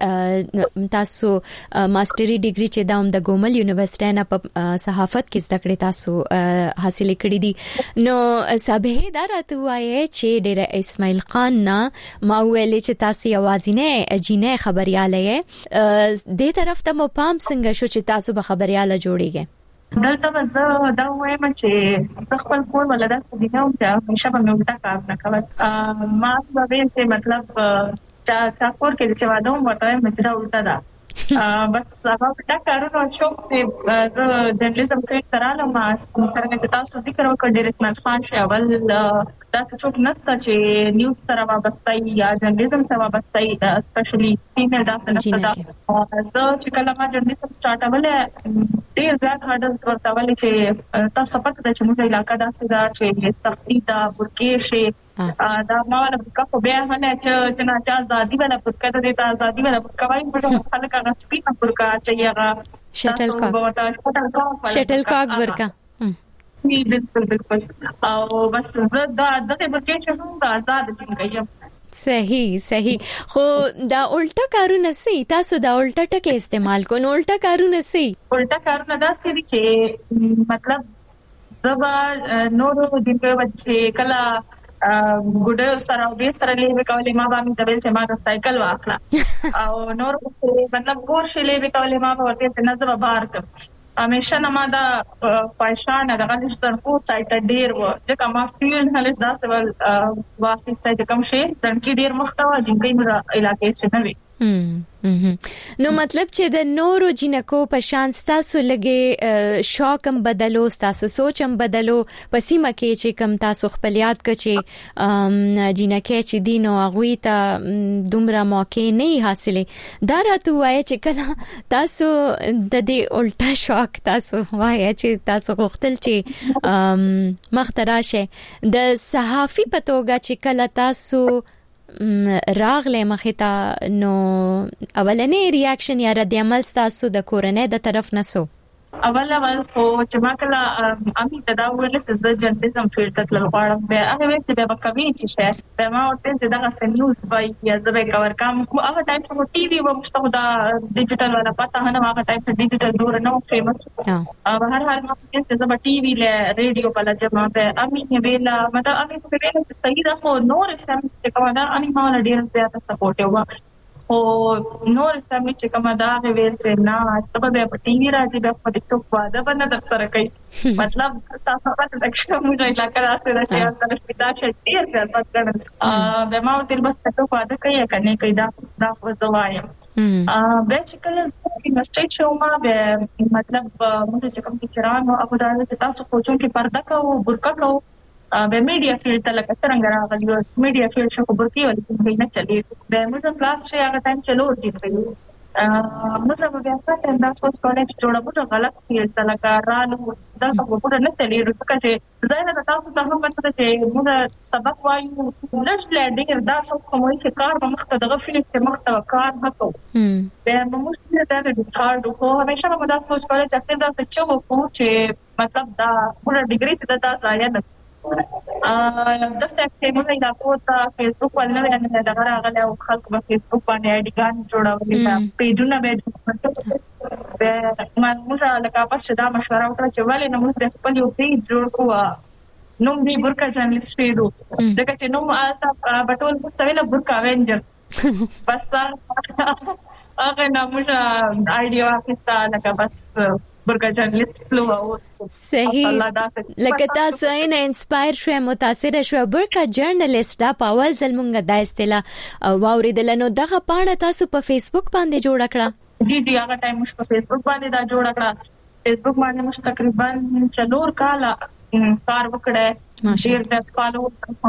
تاسو ماستری ډیګري چې دا هم د ګومل یونیورسيټي نه په صحافت کې زده کړې تاسو حاصل کړې دي. نو صابحه دا راته وایي چې ډیر اسماعیل خان نه ما ویلې چې تاسو یوازینه جینې خبرياله یې دې طرف ته مو پام څنګه شو چې تاسو به خبرياله جوړیږئ؟ دلته زه دا وایم چې خپل کور ولدا سدینه او چې همیشه به مې وتا کار نه کوي. ما به چې مطلب چا چا کور کې چې واده مو ورته مې دا الټا ده. بس هغه دا کارونه شوق چې جرنالیزم کې تراله ما څنګه چې تاسو ذکر وکړ ډیر اسماعیل خان چې اول تاسو څوک نسته چې نیوز سره وابسته یا جرنالیزم سره وابسته اسپیشلی فیمیل ډاکټر نسته. زه چې کله ما جرنالیزم سٹارټ اوله ډیر زیات هارډز ورته ولې چې تاسو پته ده چې موږ علاقې داسې ده چې سختي دا ورکې شي دا ما ولا کا په بیا نه چې چې نه آزادي ولا پرکا ته د آزادي ولا پرکا وایي په خلک هغه سپینا پرکا چې هغه شټل کاک شټل کاک ورکا بالکل بالکل او بس زه دا دغه ورکې چې هم آزاد څنګه صحیح صحیح. خو دا الټا کارونه سي تاسو دا الټا ټکه استعمال کو نو الټا کارونه سي الټا کارونه دا سي چې مطلب زبا نورو د په وجه کلا ګډه سره به سره لیوي کولې ما باندې دبل چې ما د سایکل واخلا او نور مطلب ګور شلې به کولې ما په ورته نظر بار کړ. همیشه نه ما دا پښان د غلیش تر کو سایت ډیر و چې ما فیلډ هلس دا سوال واسي سایت کم شي ځکه ډیر محتوا جنګي مر علاقې څخه نه وي. نو مطلب چې د نورو جنکو په شان تاسو لګي شوقم بدلو تاسو سوچم بدلو پسیمه کې چې کم تاسو خپل یاد کچې جنکه چې دینو اغوي ته دومره موقع نه حاصله دا راته وایي چې کله تاسو د دې الټا شوق تاسو وایي چې تاسو غوښتل چې مختراشه د صحافي په توګه چې کله تاسو راغله مخه تا نو اولنې ریاکشن یا رد عمل تاسو د کورنۍ د طرف نسو؟ اوله ول خو چې ما کله امي تداول ته د جرنالېزم فیلډ ته تلل غواړم به هغه وخت به په کوي چې به ما ورته چې دا نیوز وای یا زه به کور کوم هغه ټایم په ټي وي و مشته دا ډیجیټل ولا پته نه هغه ټایم په ډیجیټل دور نه فیمس او هر حال ما چې زه په ټي وي له ریډیو په لږه ما به امي ویلا مطلب امي په ویلا چې صحیح ده خو نور سم چې کومه دا امي ما له ډیر زیاته سپورټ و او نور سم چې کومه دا ویل چې نه سبب په ټي وي راځي به په ټیک واده باندې د سره کوي مطلب تاسو په دغه موږ علاقه راځي چې تاسو سپیدا چې ډیر ځل پات کړم به ما ټول بس ټیک واده کوي کنه کوي دا دا وځوایم ا بیسیکلی چې مسټیک شو ما به مطلب موږ چې کوم چې رانو ابو داله چې تاسو کوچو کې پرده کوو برقه کوو به میډیا فیلډ ته لکه څنګه راغلی میډیا فیلډ شو برقي ولې نه چلی به موږ کلاس شي هغه ټایم چلو دي ا موږ په بیا څنګه دا څه کولای جوړه موږ غلط فیلډ لکه رانو دا په پوره نه چلی ورته چې ځای نه تاسو ته هم پته چې موږ سبق وایو لږ لډیر دا څه کومه چې کار په مخ ته دغه فیلډ کې مخ ته کار وکړو به موږ څه دا د کار خو همیشه موږ دا سوچ کولای چې دا څه وکړو چې مطلب دا پوره ډیګري ته دا ځای نه ا د څه موږ دا کوته فیسبوک باندې نه دا راغله او خلک په فیسبوک باندې آی ډي ګان جوړولې پیجونه به به ما موږ لکه پښه دا مشوره وکړه چې ولې نه موږ خپل یو پیج جوړ کوو نو دې برکا جرنالست پیډو دغه چې نو تاسو بټول مستویله برکا وینجر بس هغه نه موږ آیډیا واخیسته لکه بس برګه جرنالست فلو او صحیح لکه تاسو نه انسپایر شوه متاثر شوه برګه جرنالست دا پاول زلمونګه د اصطلاح واوریدل نو دغه پاڼه تاسو په فیسبوک باندې جوړ کړه جی جی هغه ټایم مش په فیسبوک باندې دا جوړ کړه فیسبوک باندې مش تقریبا څلور کال کار وکړه ډیر د فالو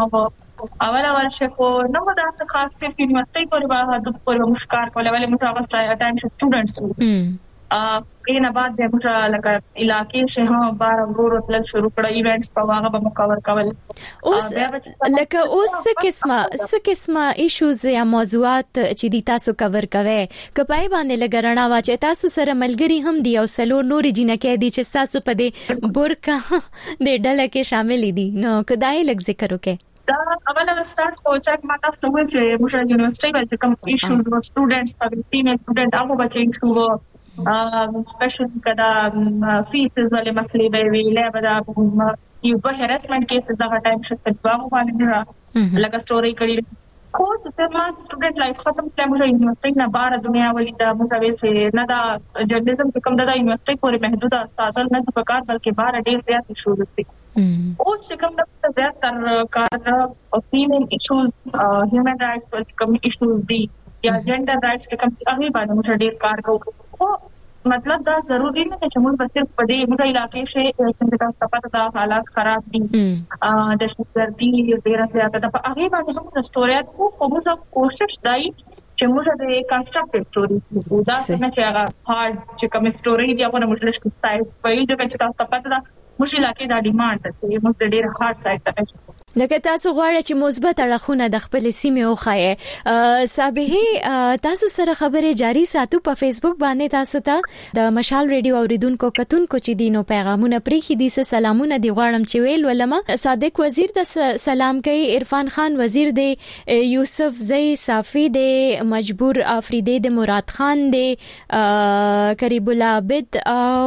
اول اول شکو نو دا خاص په یونیورسيټي پورې به د پورې مشکار کوله ولې موږ هغه ټایم سټوډنټس ا کینه بعد د موږ لکه علاقې شه ها بار ورو تل شروع کړه ایونټس په واغه به مکور کول اوس لکه اوس څه قسمه څه قسمه ایشوز یا موضوعات چې دی تاسو کور کوي کپای باندې لګرنا وا چې تاسو سره ملګری هم دی او سلو نور جنکه دي چې تاسو په دې برکا د ډله کې شامل دي نو کدای لږ ذکر وکړي دا اوله سٹارټ کو چې ما تاسو وایي چې موږ یونیورسيټي باندې کوم ایشوز د سټوډنټس په فیمیل سټوډنټ هغه بچی شو سپیشل کدا فیسز ولې مسلې به ویلې بدا یو په هراسمنت کیسز دا ټایم شته باغ باندې لکه سټوري کړي خو څه ما سټوډنټ لایف ختم کړم موږ یونیورسيټي نه بار دنیا ولې دا موږ وایي چې نه دا جرنالېزم کوم دا یونیورسيټي پورې محدود ساتل نه د پکار بلکې بار ډیر زیات شو دي او چې کوم د زیات تر کار او فیمیل ایشوز هیومن رائټس کوم ایشوز دي یا جنډر رائټس کوم هغه باندې موږ ډیر کار کوو خو مطلب دا ضروري نه چې موږ بس صرف په دې موږ علاقې شي چې تاسو په تاسو حالات خراب دي ا د شپږ دي ډیر زیاته د هغه باندې موږ سټوریات کوو موږ کوشش دای چې موږ د کنسټرکټیو سټوري دا څنګه چې هغه هارد چې کوم سټوري دی هغه موږ لږ سایز په یوه ځای چې تاسو په تاسو موږ علاقې دا ډیماند ده چې موږ ډیر هارد سایز ته لکه تاسو غواړئ چې مثبت اړخونه د خپل سیمې وخایې صابه تاسو سره خبرې جاری ساتو په فیسبوک باندې تاسو ته د مشال ریډیو اوریدونکو کتونکو چې دینو پیغامونه پریخي دي سلامونه دی غواړم چې ویل ولما صادق وزیر د سلام کوي عرفان خان وزیر دی یوسف زئی صافی دی مجبور افریدی دی مراد خان دی قریب العابد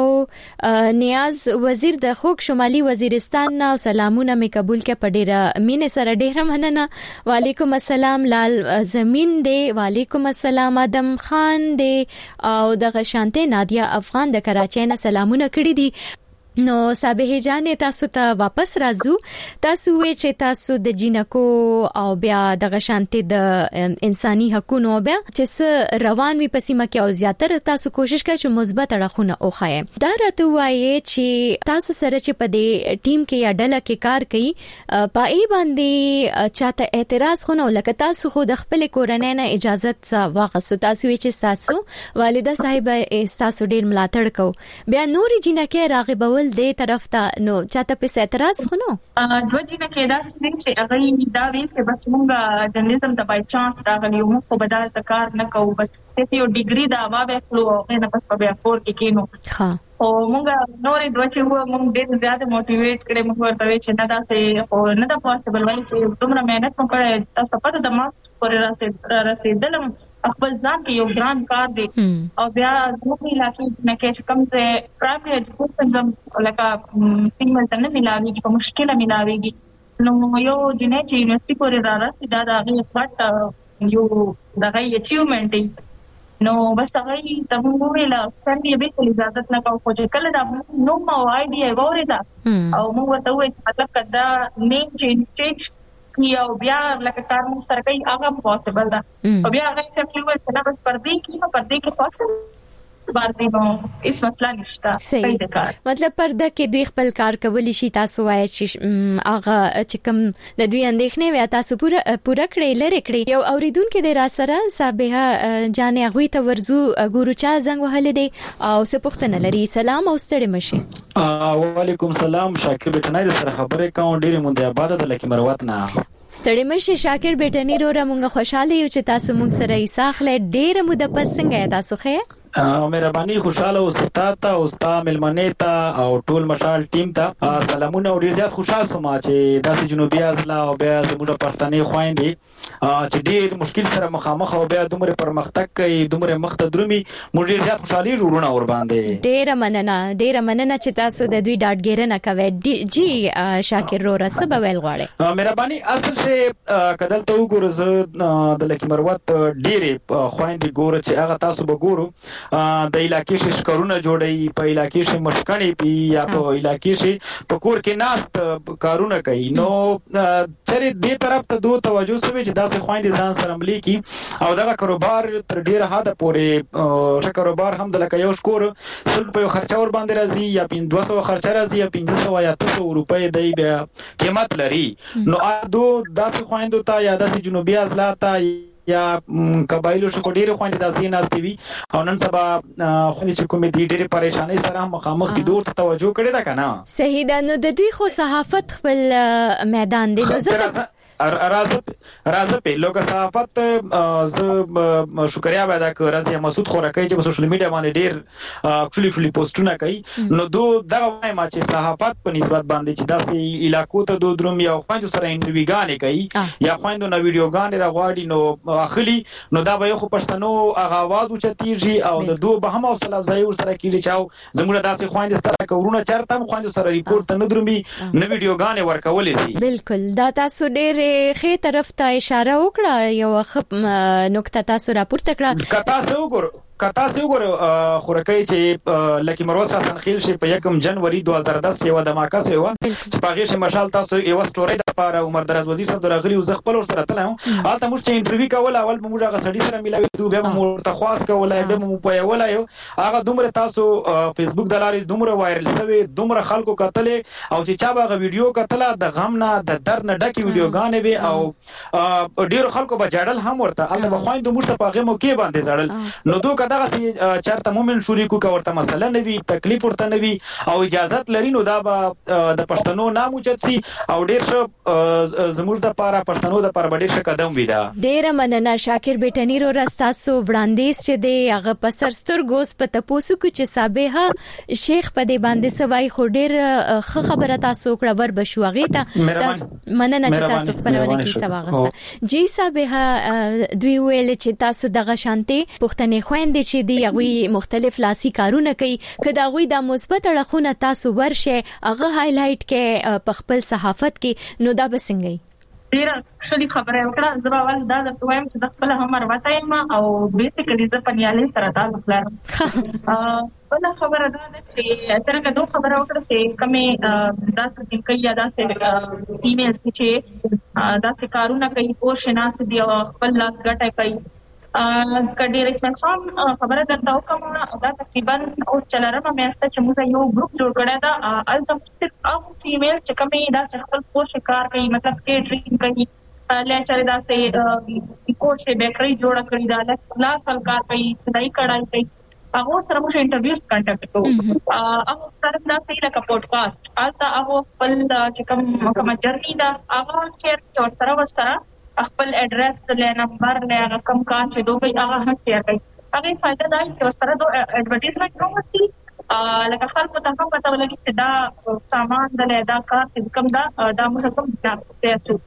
او نیاز وزیر د خوک شمالي وزیرستان نو سلامونه می قبول کې پډیر مين سره ډیر مننه وعلیکم السلام لال زمین دی وعلیکم السلام ادم خان دی او د غشانته نادیا افغان د کراچۍ نه سلامونه کړی دي نو صابه جان تاسو ته واپس راځو تاسو وی چې تاسو د جنکو او بیا د غشانته د انساني حقوقو بیا چې روان وي پسیمه کې او زیاتره تاسو کوشش کوئ چې مثبت اړخونه اوخایي دا راته وایي چې تاسو سره چې په دې ټیم کې یا ډله کې کار کوي پای باندې چاته اعتراض خونه لکه تاسو خو د خپل کورنۍ نه اجازه واغسو تاسو وی چې تاسو والده صاحب تاسو ډیر ملاتړ کو بیا نوري جنکه راغبول دې طرف ته نو چاته په اعتراض خونو دوه جنہ کې دا چې هغه دا وی چې بس موږ جرنالېزم ته بای چانس راغلی موږ په بدل کار نه کوو بس یو ډیګري دا ما به فلو نه بس په بیا فور کې کینو ها او موږ نورې دوه چې وو موږ ډېر زیات موټیویټ کړې موږ ورته چې نه داسې او نه دا پاسبل وایي چې دومره مهنت مو کړی تاسو پته د ما پورې رسېدلم خپل ځان کې یو ګران کار دی او بیا زموږ علاقې نه کې کوم څه پرایویټ ایجوکیشن لکه فیمل ته نه ملاويږي په مشکله ملاويږي نو یو جنې چې یونیورسيټي پورې راځي دا د هغه پټ یو دغه اچیومنت دی نو بس هغه ته موږ ویل څنګه به کله اجازه نه کوو چې کله دا نو ما وایډیا ووريدا او موږ ته وایي مطلب کدا نیم چینج یا بیا لکه کار مو سره کوي هغه پوسیبل ده او بیا هغه چې موږ څنګه بس پردې کې پردې کې پوسیبل باندې نو اس مسله نشته صحیح مطلب پرده کې دوی خپل کار کولی شي تاسو وایي چې هغه چې کوم د دوی اندېښنې وي تاسو پوره پوره کړی لری کړی یو اوریدونکو د را سره صابه جانې غوي ته ورزو ګورو چا زنګ وهل دي او څه پوښتنه لري سلام او ستړي مشي وعلیکم سلام شاکر بټنای سره خبرې کوم ډیره مونږه آباد د لکه مروت نه ستړي مشي شاکر بټنی رو موږ خوشاله یو چې تاسو موږ سره یې ساخله ډیره مده پس څنګه تاسو خې مهرباني خوشاله اوستا ته اوستا ملمنه ته او ټول مشال ټیم ته سلامونه او ډیر زیات خوشاله سوم چې داسې جنوبي ازلا او بیا زموږ پښتني خويندې چې ډیر مشکل سره مخامخ او بیا دومره پرمختګ کوي دومره مخته درومي موږ ډیر زیات خوشالي ورونه ور باندې ډیر مننه ډیر مننه چې تاسو د دوی ډاډګیرنه کوي جی شاکر رو رسب ویل غواړي مهرباني اصل شي کدل ته وګورئ د لکه مروت ډیر خويندې ګور چې هغه تاسو وګورو د علاقې شکرونه جوړي په علاقې شي مشکړې پی یا په علاقې شي په کور کې ناست کارونه کوي نو چېرې دې طرف ته دوه توجه سوي چې داسې خويندې ځان سره ملي کی او دا کاروبار تر ډیره حد پورې چې کاروبار هم د لکه یو شکور سل په خرچه ور باندې راځي یا پین دوه سوه خرچه راځي یا پنځه سوه یا څو سوه روپۍ دی بیا قیمت لري نو اډو داسې خويندو ته یا داسې جنوبي ازلا ته یا قبایلو شکو ډیره خوندې داسې ناستې وي او نن سبا خو چې کومې دي ډیره پریشانې سره مخامخ دي دور ته توجه کړې ده کنه صحیح ده نو د دوی خو صحافت خپل میدان دی راځه راځه په لوګه صحافت ز شکریا ودا کړ راځي مسعود خورکای چې په سوشل میډیا باندې ډیر اکچولی فلی پوسټونه کوي نو دو دغه وایم چې صحافت په نسبت باندې چې داسې علاقو ته دو دروم یا خوندو سره انټرویو غانې کوي یا خوندو نو ویډیو غانې راغواړي نو اخلي نو دا به خو پښتنو هغه आवाज اوچتيږي او د دو به هم حوصله افزای ور سره کیږي چې زموږ داسې خوند سره کورونه چرته خوند سره ریپورت نه درومي نو ویډیو غانې ورکولې سي بالکل دا تاسو ډیر خې طرف ته اشاره وکړه یو خپ نقطه تاسو راپورته کړه کتا سه وګور کتا سه وګور خورکای چې لکه مروت حسن خیل شي په یکم جنوري دوه هزار دس یو د ماکا سه و چې پاغه شي مشال تاسو یو سټوري د پاره عمر دراز وزیر صاحب دراغلی او زغ خپل سره تلم حالت موږ چې انټرویو کول اول موږ هغه سړي سره ملاوي دوه به موږ تخواس کولای به موږ په یو لایو هغه دومره تاسو فیسبوک د لارې دومره وایرل شوی دومره خلکو کتل او چې چا هغه ویډیو کتل د غم نه د درد نه ډکی ویډیو غانې وي او ډیر خلکو به جړل هم ورته البته بخوایند موږ ته پاغه مو کې باندې ځړل نو دوه کداغه چرته مومن شریکو کا ورته مسله نه وی تکلیف ورته نه وی او اجازه لري نو دا به د پښتنو نام اوچت سي او ډیر ش زموږ د پاره پښتنو د پر ډیر ش قدم وی دا ډیر مننه شاکر بټنی رو راستاسو وړاندیز چې دی هغه په سرستر ګوس په تاسو کو چې صابه شیخ په دې باندې سوای خو ډیر خبره تاسو کړه ور بشو غی ته مننه چې تاسو خبرونه کې سواغسته جی صابه دوی ویل چې تاسو دغه شانتي پښتنې خويندې چې دی هغه مختلف لاسي کارونه کوي کدا غوي د مثبت اړخونه تاسو ورشه هغه هایلایټ کې په خپل صحافت کې نو دا بسنګي ډیر شلی خبره وکړه زما ول دا د تویم چې د خپل همر وتایم او بیسیکلی ز پنیالي سره تعلق لرم بل خبره دا چې څنګه دوه خبره وکړه چې کمه داسې د کوي یا داسې فیمیل چې داسې کارونه کوي او شناس دی او خپل لاس ګټه کوي کډیر اسمن خبره درته وکم دا تقریبا او چلرمه میاشته چې موږ یو ګروپ جوړ کړی دا البته صرف هغه فیمیل چې کومې دا خپل پوښ کار کوي مطلب کیټرینګ کوي لچره دا سه کوچ بیکری جوړ کړی دا لا سل کار کوي دای کړای کوي هغه سره موږ انټرویوز کانټیکټ کوو هغه سره دا سه لکه پودکاسټ البته هغه خپل چې کوم کوم جرنی دا هغه شیر څور سره وسره خپل اډرس له نمبر له کم کار چې دوی هغه هم شیر کوي هغه فائدہ دا چې سره دوه اډورټایزمنت کوي لکه خلکو ته هم پته ولګي چې دا سامان د دا کار چې کوم دا دا موږ کوم څه څه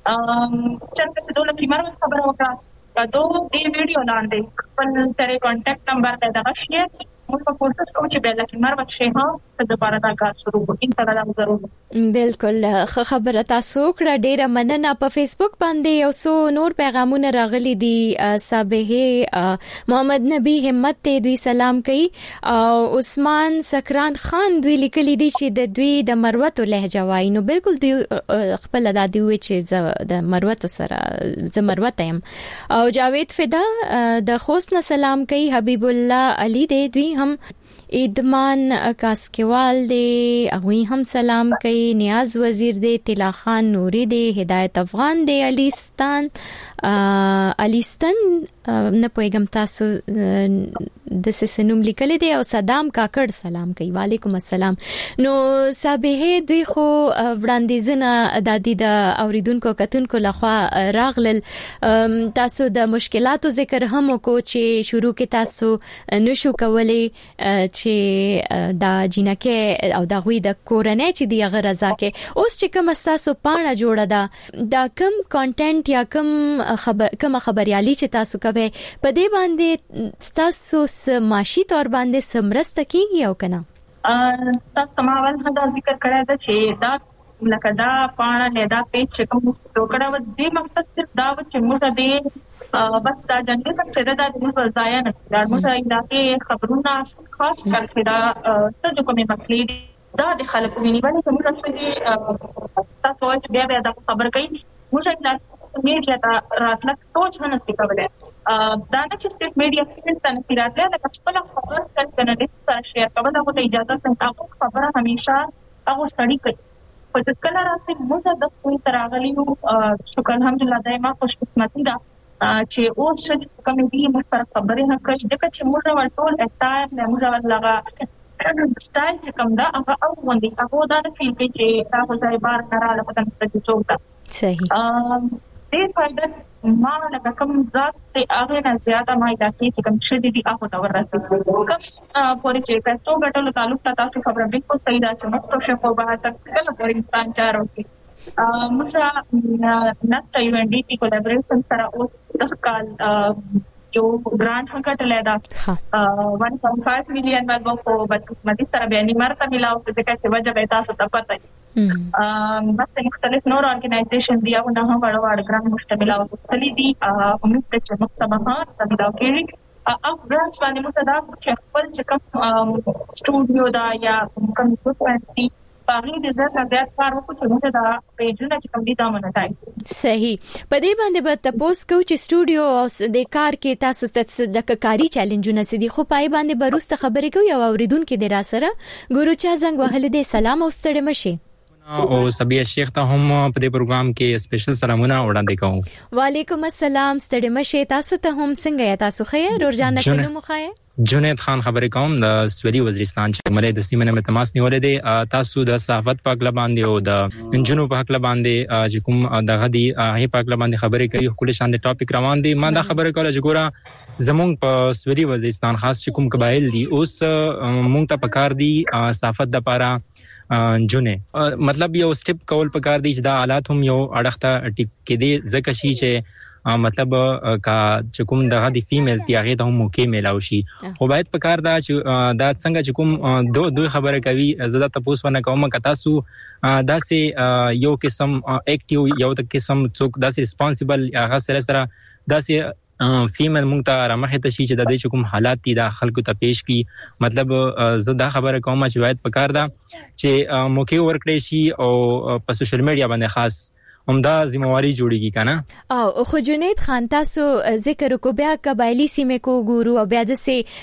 چې څه ډول کیمر خبره وکړه دا دې ویډیو لاندې خپل سره کانټیکټ نمبر ته دا شیر موږ په کوشش کوو چې بل کیمر وشي ها څه د بار دا کار شروع کړو ان شاء الله ضرور. بالکل خبره تاسو کړه ډیره مننه. په فیسبوک باندې یو څو نور پیغامونه راغلي دي. صابه محمد نبی همت ته دوی سلام کوي او عثمان سکران خان دوی لیکلي دي چې د دوی د مروتو لهجه وایي. نو بالکل دوی خپل د دوی چې د مروتو سره ز مروته يم. او جاوید فدا د خوست سلام کوي. حبیب الله علی دې دوی هم ادمان کاسکوال دی اغوی هم سلام کوي. نیاز وزیر دی طلا خان نوری دی هدایت افغان دی علیستان علیستان نه پوهیږم تاسو د سسنوم لیکل دی او صدام کاکړ سلام کوي. وعلیکم السلام. نو صابه دوی خو وړاندیزونه د دې د اوریدونکو کتونکو لخوا راغلل. تاسو د مشکلاتو ذکر هم کو چې شروع کې تاسو نشو کولای چې دا جنکه او د غوي د کورنۍ چې دی غره ځکه اوس چې کوم تاسو پاڼه جوړه ده دا کوم کانټینټ یا کوم خبر کوم خبريالي چې تاسو کوي په دې باندې تاسو سماشي تور باندې سمرسته کیږي او کنه تاسو ماول دا ذکر کړی دا چې دا لکه دا پاڼه نه دا پیج چې کوم ټوکړه و دې مقصد صرف دا و چې موږ دې بس دا جنګ څخه څه دا د موږ ځای نه دا موږ علاقې خبرونه خاص کر چې دا څه کومه مسلې دا د خلکو ویني باندې موږ څه تاسو چې بیا بیا دا خبر کوي موږ علاقې میډیا ته راتلک سوچ نه نسی کولای. دا نه چې سټیټ میډیا څنګه نه پیراتله د خپل خبر څنګه د سره شیر کول دا ته اجازه څنګه خبره همیشه هغه سړی کوي. په دې کله راځي موږ د خپل تراغلیو شکر الحمدلله دایمه خوش قسمتي ده چې اوس چې کوم دې مستر خبره نه کوي ځکه چې موږ ورټول اټایر نه موږ لغه سټایل چې کوم دا هغه او باندې هغه دا فیل کوي چې تاسو ځای بار کراله په تاسو څوک ده صحیح دې فائدہ ما لکه کوم ذات ته هغه نه زیاته ما دا چې کوم شې دي هغه دا ورته کوم پورې چې تاسو غټلو تعلق تاسو خبره بالکل صحیح ده چې مستو شفو به تاسو کله پورې انسان چارو کې موږ نسټ یو ان ډي پی کولیبریشن سره اوس د کال جو گرانٹ هکټلې دا one point five million باندې په بدقسمتي سره به نه مرته ملاو څه چې وجه به تاسو ته پته ام بس مختلف نور ارګنایزیشن دی او نه هم وړ وړ ګرام مشتمل او سلی دي هم چې مختمه تمدا کې او برانچ باندې متدا چې خپل چې کوم سټوډیو دا یا کوم څه باغی د زړه زیات کار وکړو چې موږ دا پیجونه چې کوم دي دا مونټای صحیح. په دې باندې به تاسو کو چې سټوډیو او د کار کې تاسو ته د کاری چیلنجونه سدي خو پای باندې بروسته خبرې کوي او اوریدونکو د را سره ګورو چا زنګ وهل دي سلام او ستړي مشي او سبیا شیخ ته هم په دې پروګرام کې سپیشل سلامونه وړاندې کوم. وعلیکم السلام ستړي مشي تاسو ته هم څنګه یا تاسو خیر ورجان کلو مخایه جنید خان خبرې کوم د سویلي وزیرستان چې مله د سیمه نه تماس نیولې دي تاسو د صحافت په اړه باندې او د انجنونو په اړه باندې چې کوم د غدي هي په اړه باندې خبرې کوي خو له شان د ټاپک روان دي ما دا خبره کوله چې ګوره زمونږ په سویلي وزیرستان خاص چې کوم قبایل دي اوس مونږ ته پکار دي صحافت د پاره جنې مطلب یو سټپ کول پکار دي چې دا حالات هم یو اړخته ټیک کې دي ځکه شي چې مطلب کا چې کوم د غدي فیمیلز دی هغه ته هم موقع ملاوي شي خو باید پکار دا چې دا څنګه چې کوم دو دوی خبره کوي زړه تاسو ونه کوم کتا سو دا سي یو قسم اکټیو یو د قسم څوک دا سي ریسپانسیبل هغه سره سره دا سي فیمیل مونږ ته رامخه ته شي چې د دې کوم حالات دي د خلکو ته پیش کی مطلب زړه خبره کوم چې باید پکار دا چې موقع ورکړي شي او په سوشل میډیا باندې خاص همدا ذمہواری جوړیږي کنه او خو جنید خان تاسو ذکر کو بیا قبایلی سیمه کو ګورو او بیا د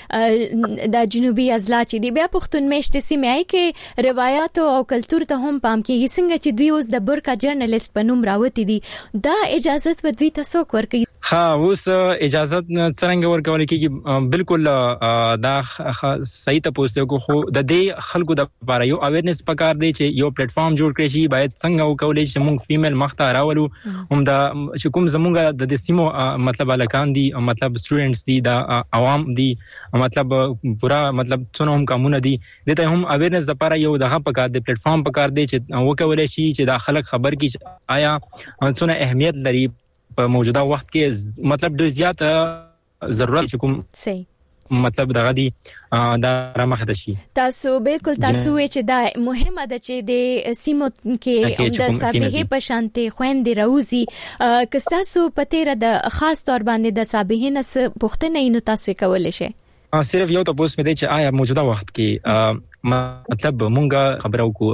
سي د جنوبي اضلاع چې دی بیا پښتون میشت سیمه ای کې روایت او کلچر ته هم پام کې څنګه چې دوی اوس د برکا جرنالست په نوم راوتی دي دا اجازه ودوی تاسو ورکړي ها اوس اجازه څنګه ورکول کیږي بالکل دا صحیح ته پوښتنه کو خو د دې خلکو د لپاره یو اویرنس پکار دی چې یو پلیټ فارم جوړ کړي شي باید څنګه وکولای شي موږ فیمیل مخته راولو هم دا چې کوم زموږ د سیمو مطلب الکان دي مطلب سټوډنټس دي دا عوام دي مطلب پورا مطلب څونه هم کومونه دي دته هم اویرنس د لپاره یو دغه پکار دی پلیټ فارم پکار دی چې وکولای شي چې دا خلک خبر کی آیا څونه اهمیت لري په موجوده وخت کې مطلب ډیر زیات ضرورت کوم صحیح مطلب دغه دی دا رامخته شي تاسو بالکل تاسو چې دا مهمه ده چې د سیمو کې د سابهه په شانتي خويندې راوزي کستاسو پتیره د خاص تور باندې د سابهه نس پښتنه نو تاسو کولای شئ صرف یو تاسو مې دی چې آیا موجوده وخت کې مطلب مونږه خبرو کو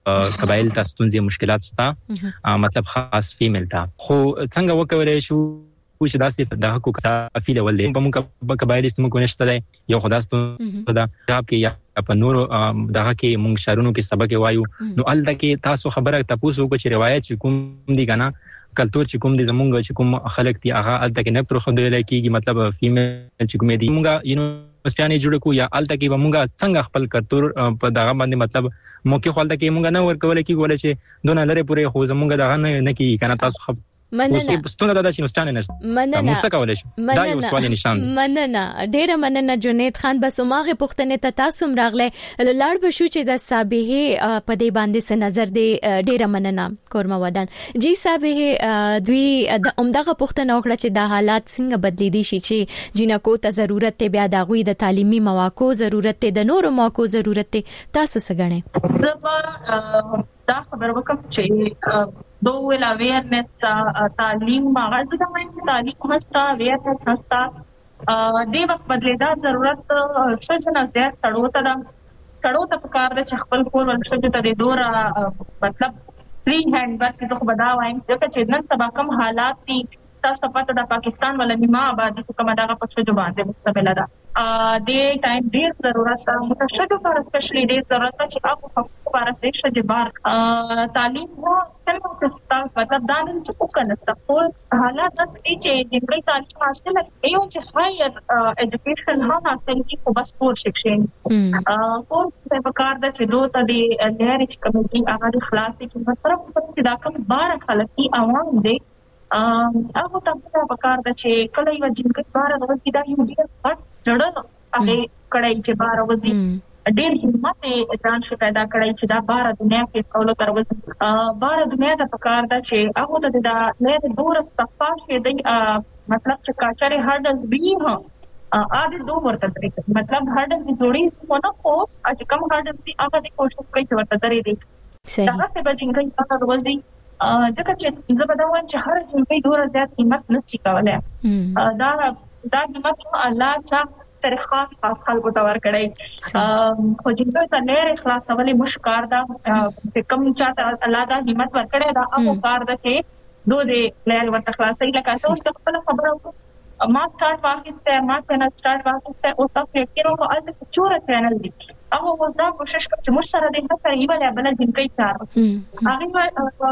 قبایل تاسو ستونزې مشکلات ستا مطلب خاص فیمیل تا خو څنګه وکولای شو چې داسې د حقوق فیل ول دي په مونږه قبایل سیمو کو نشته دی یو خداستو دا جواب کې یا په نور دغه کې مونږ شارونو کې سبق وایو نو ال دکې تاسو خبره تاسو کو چې روایت کوم دي کنه کلچر چې کوم دي زمونږ چې کوم خلک دي هغه ال دکې نه پر خو دی لکېږي مطلب فیمیل چې کوم دي مونږه یو مستانه جوړ کو یا ال دکې مونږه څنګه خپل کلچر په دغه باندې مطلب موکي خپل دکې مونږ نه ورکول کېږي ولې چې دونه لره پورې خو زمونږ دغه نه کېږي کنه تاسو مننه ستونه دا چې نوستانه نشته مننه موږ څه کولای شو دا یو سوال نشان مننه ډیره مننه جنید خان بس ماغه پښتنه ته تاسو راغله لاړ بشو چې د سابهه په دې باندې څه نظر دی ډیره مننه کورما ودان جی سابهه دوی د عمدغه پښتنه وکړه چې د حالات څنګه بدلی دي شي چې جنکو ته ضرورت ته بیا د غوي د تعلیمي مواقع ضرورت ته د نورو مواقع ضرورت ته تاسو څه غنئ زما دا خبر وکم چې دو ویل اویرنس تعلیم ماغذ دا مې تعلیم مستا اویرنس مستا د وخت بدلیدا ضرورت څه نه زیات تړو ته دا تړو ته کار د خپل کول ورشته ته د دورا مطلب فری هاند ورک ته بدا وایم چې نن سبا کوم حالات دي تاسو پته د پاکستان ولا نیمه آبادی کومه دغه پښتو ژبه باندې مستقله ده ا دې ټایم ډیر ضرورت ده متشدد پر اسپیشلی ډیر ضرورت ده چې تاسو په اړه د شې بار تعلیم مو څنګه تاسو مطلب دا نه چې وکنه تاسو حالات د چې د دې تعلیم حاصل یو چې هایر ایجوکیشن ها حاصل کی خو بس پور شکشن ا پور په کار د چې دوه د لهري کمیټي هغه خلاصي چې مطلب چې دا کوم بار خلک عوام دي ام هغه تاسو په کار د چې کله یو جنګ بار ورته دا یو ډیر پټ جوړل هغه کړای چې بار وځي ډیر همت ځان شو پیدا کړای چې دا بار دنیا کې کولو تر وځي بار دنیا د په کار د چې هغه د دا نه دور صفه شي د مطلب چې کاچره هډز به ها اده دو ورته طریقې مطلب هډز دی جوړي ونه کو چې کوم هډز دی هغه د کوشش کوي چې ورته درې دی صحیح دا څه به جنګ هغه وځي ځکه چې زه به دا وایم چې هر ژوندۍ دوره زیات قیمت نشي کولای دا دا قیمت الله چا طریقه خاص خلکو ته ورکړي خو چې ته نه اخلاص ولې مشکار دا چې کوم چا ته الله دا قیمت ورکړي دا هغه کار ده چې دوه دې لایل ورته خلاصي لکه تاسو خپل خبره ما سٹارټ واخیسته ما څنګه سٹارټ واخیسته او تاسو یې کړو او البته چوره چینل دي هغه وځه کوشش کوي چې موږ سره د هڅه ایواله بل جنکې چار هغه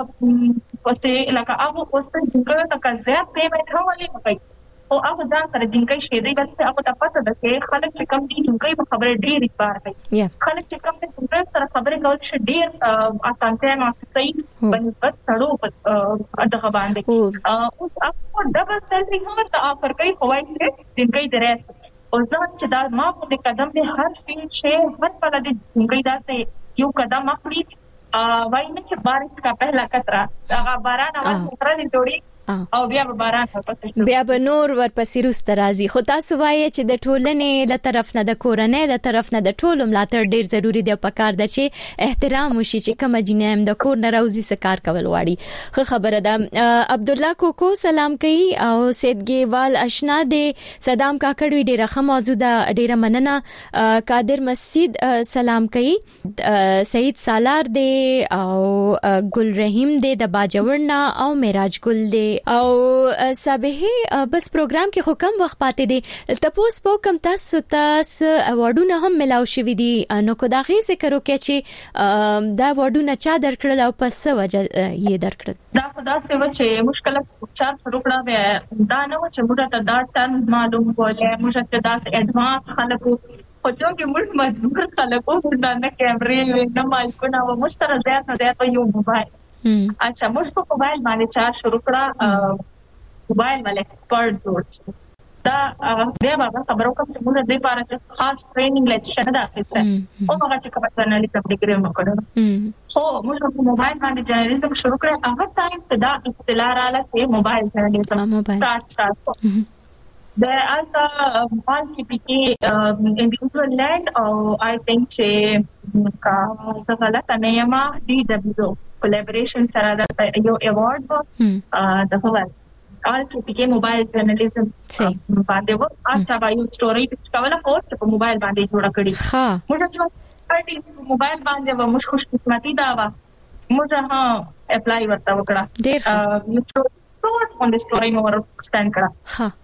پوسټه لکه هغه پوسټه جنکې ته کزه پیمنټ حواله کوي او هغه ځان سره جنکې شي دی بس هغه ته پته ده چې خلک چې کم دي جنکې په خبره ډېر بار کوي خلک چې کم دي جنکې سره خبره کول شي ډېر اسانه نه صحیح بنسبت سره په دغه باندې او هغه ډبل سیلري هم ته افر کوي خوای چې جنکې درس او ځان چې دا ما په قدم به هر شي چې هر په دې جنکې داسې یو قدم اخلي وای نه چې بارش کا پهلا قطره هغه باران اواز سره دی جوړي او بیا به باران ورپسې بیا به نور ورپسې روسته راځي خو تاسو وایي چې د ټولنې له طرف نه د کورنۍ له طرف نه د ټولو ملاتړ ډیر ضروری دی په کار ده چې احترام وشي چې کوم جنیم د کور نه راوځي سکار کول واړي خو خبره ده عبد الله کوکو سلام کوي او سیدګیوال آشنا دی صدام کاکړ ډیره ښه موضوع ده ډیره مننه قادر مسجد سلام کوي سعید سالار دی او ګل رحیم دی د باجوړنا او معراج ګل دی او صباحي بس پروګرام کې حکم وخت پاتې دي تپوس په کم تاسو تاسو اوارډونه هم ملاو شوې دي نو کو دا غي ذکر وکړي چې دا اوارډونه چا درکړل او پس وجه یې درکړل دا خدا څه و چې مشکل چا شروع کړه دا نه و چې موږ ته دا ټرم معلوم ولې موږ ته دا اډوانس خلکو خو چې موږ مجبور خلکو دا نه کیمرې نه مایکونه و مشترک زیات نه زیات یو موبایل اچھا موږ په موبایل باندې چارج شروع کړه موبایل ول ایکسپرت جوړ دا بیا به خبرو کوم چې موږ د لپاره چې خاص ټریننګ لچ نه راځي او هغه چې کوم جرنالیزم ډیګري وکړو خو موږ په موبایل باندې جرنالیزم شروع کړو هغه ټایم ته دا اطلاع رااله چې موبایل جرنالیزم سٹارټ سٹارټ there is a multiple um, individual led or I think che ka sagala tanayama D W collaboration sara da yo award uh the whole all ke mobile journalism باندې و اچھا وایو سټوري چې کاوله پوسټ په موبایل باندې جوړه کړی ها موږ چې پارټي موبایل باندې و موږ خوش قسمتي دا و موږ ها اپلای ورته وکړه ډېر یو څو باندې سټوري نو ورسټاند کړه ها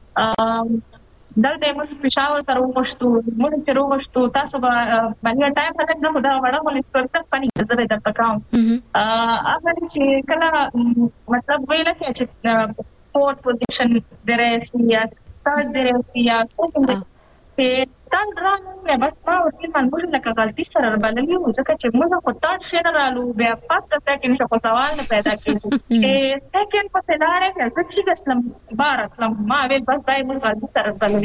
دلته موږ پېښور سره وښتو موږ چې وښتو تاسو باندې ټایم هغه نه دا وړه ولې سپورت پني زده د تکاو هغه چې کله مطلب ویل چې فورث پوزیشن درې یا ثird درې یا کومه چې تان درانه بس ما ورته منګول لکه غلطي سره بللی و ځکه چې موږ خو تاسو شنه رالو بیا پات سکند څه په سوال نه پیدا کیږي چې سکند په سلاره کې چې اسلام بار اسلام ما ویل بس دای موږ غلطي سره بللی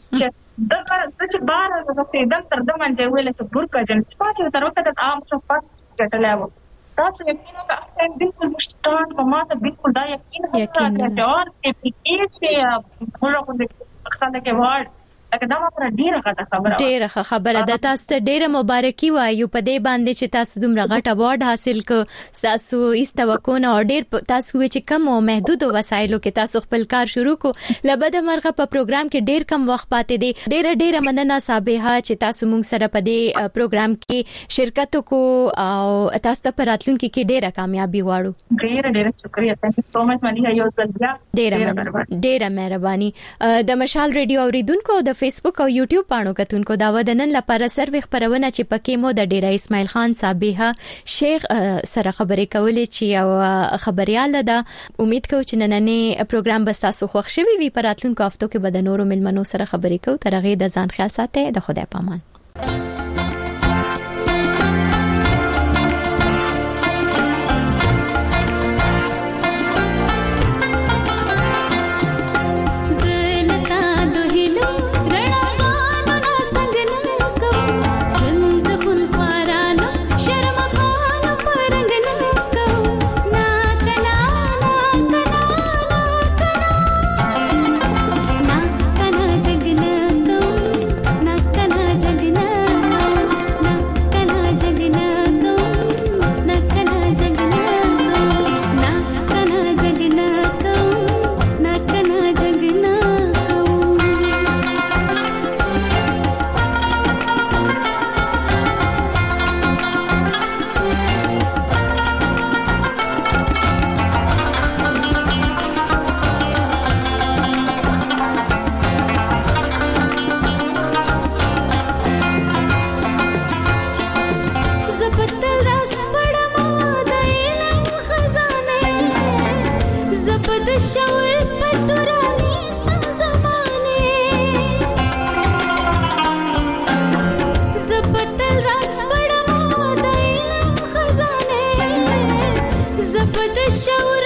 چې دا چې بار د دل تر دمن دی ویل چې ګورکا جن چې تر وخت ته عام څه پات کټلایو تاسو یقینا که بالکل مشتاق په ما ته بالکل دا یقین هڅه چې اور کې پی چې موږ په خلک کې وړ لکه دا ماته ډیره غټه خبره ډیره خبره ده تاسو ته ډیره مبارکي وایو په دې باندې چې تاسو دومره غټ اوارډ حاصل ک تاسو ایستوکونه او ډیر تاسو چې کم او محدود وسایلو کې تاسو خپل کار شروع کو لبد مرغه په پروګرام کې ډیر کم وخت پاتې دي ډیره ډیره مننه صابحه چې تاسو مونږ سره په دې پروګرام کې شرکت کو او تاسو ته راتلونکي کې ډیره کامیابی واړو ډیره ډیره شکریہ تاسو سو مچ ملي یو ځل بیا ډیره ډیره مهرباني د مشال ریډیو اوریدونکو د فیسبوک او یوټیوب پاڼو کتونکو دا ودنن لپاره سروي خبرونه چې پکې مو د ډیره اسماعیل خان صابحه شیخ سره خبرې کولې چې یو خبريال ده امید کوم چې نننې پروګرام به تاسو خوښ شوي وي په راتلونکو هفتو کې به د نورو ملمنو سره خبرې کوو تر هغه د ځان خیال ساتئ د خدای پامان show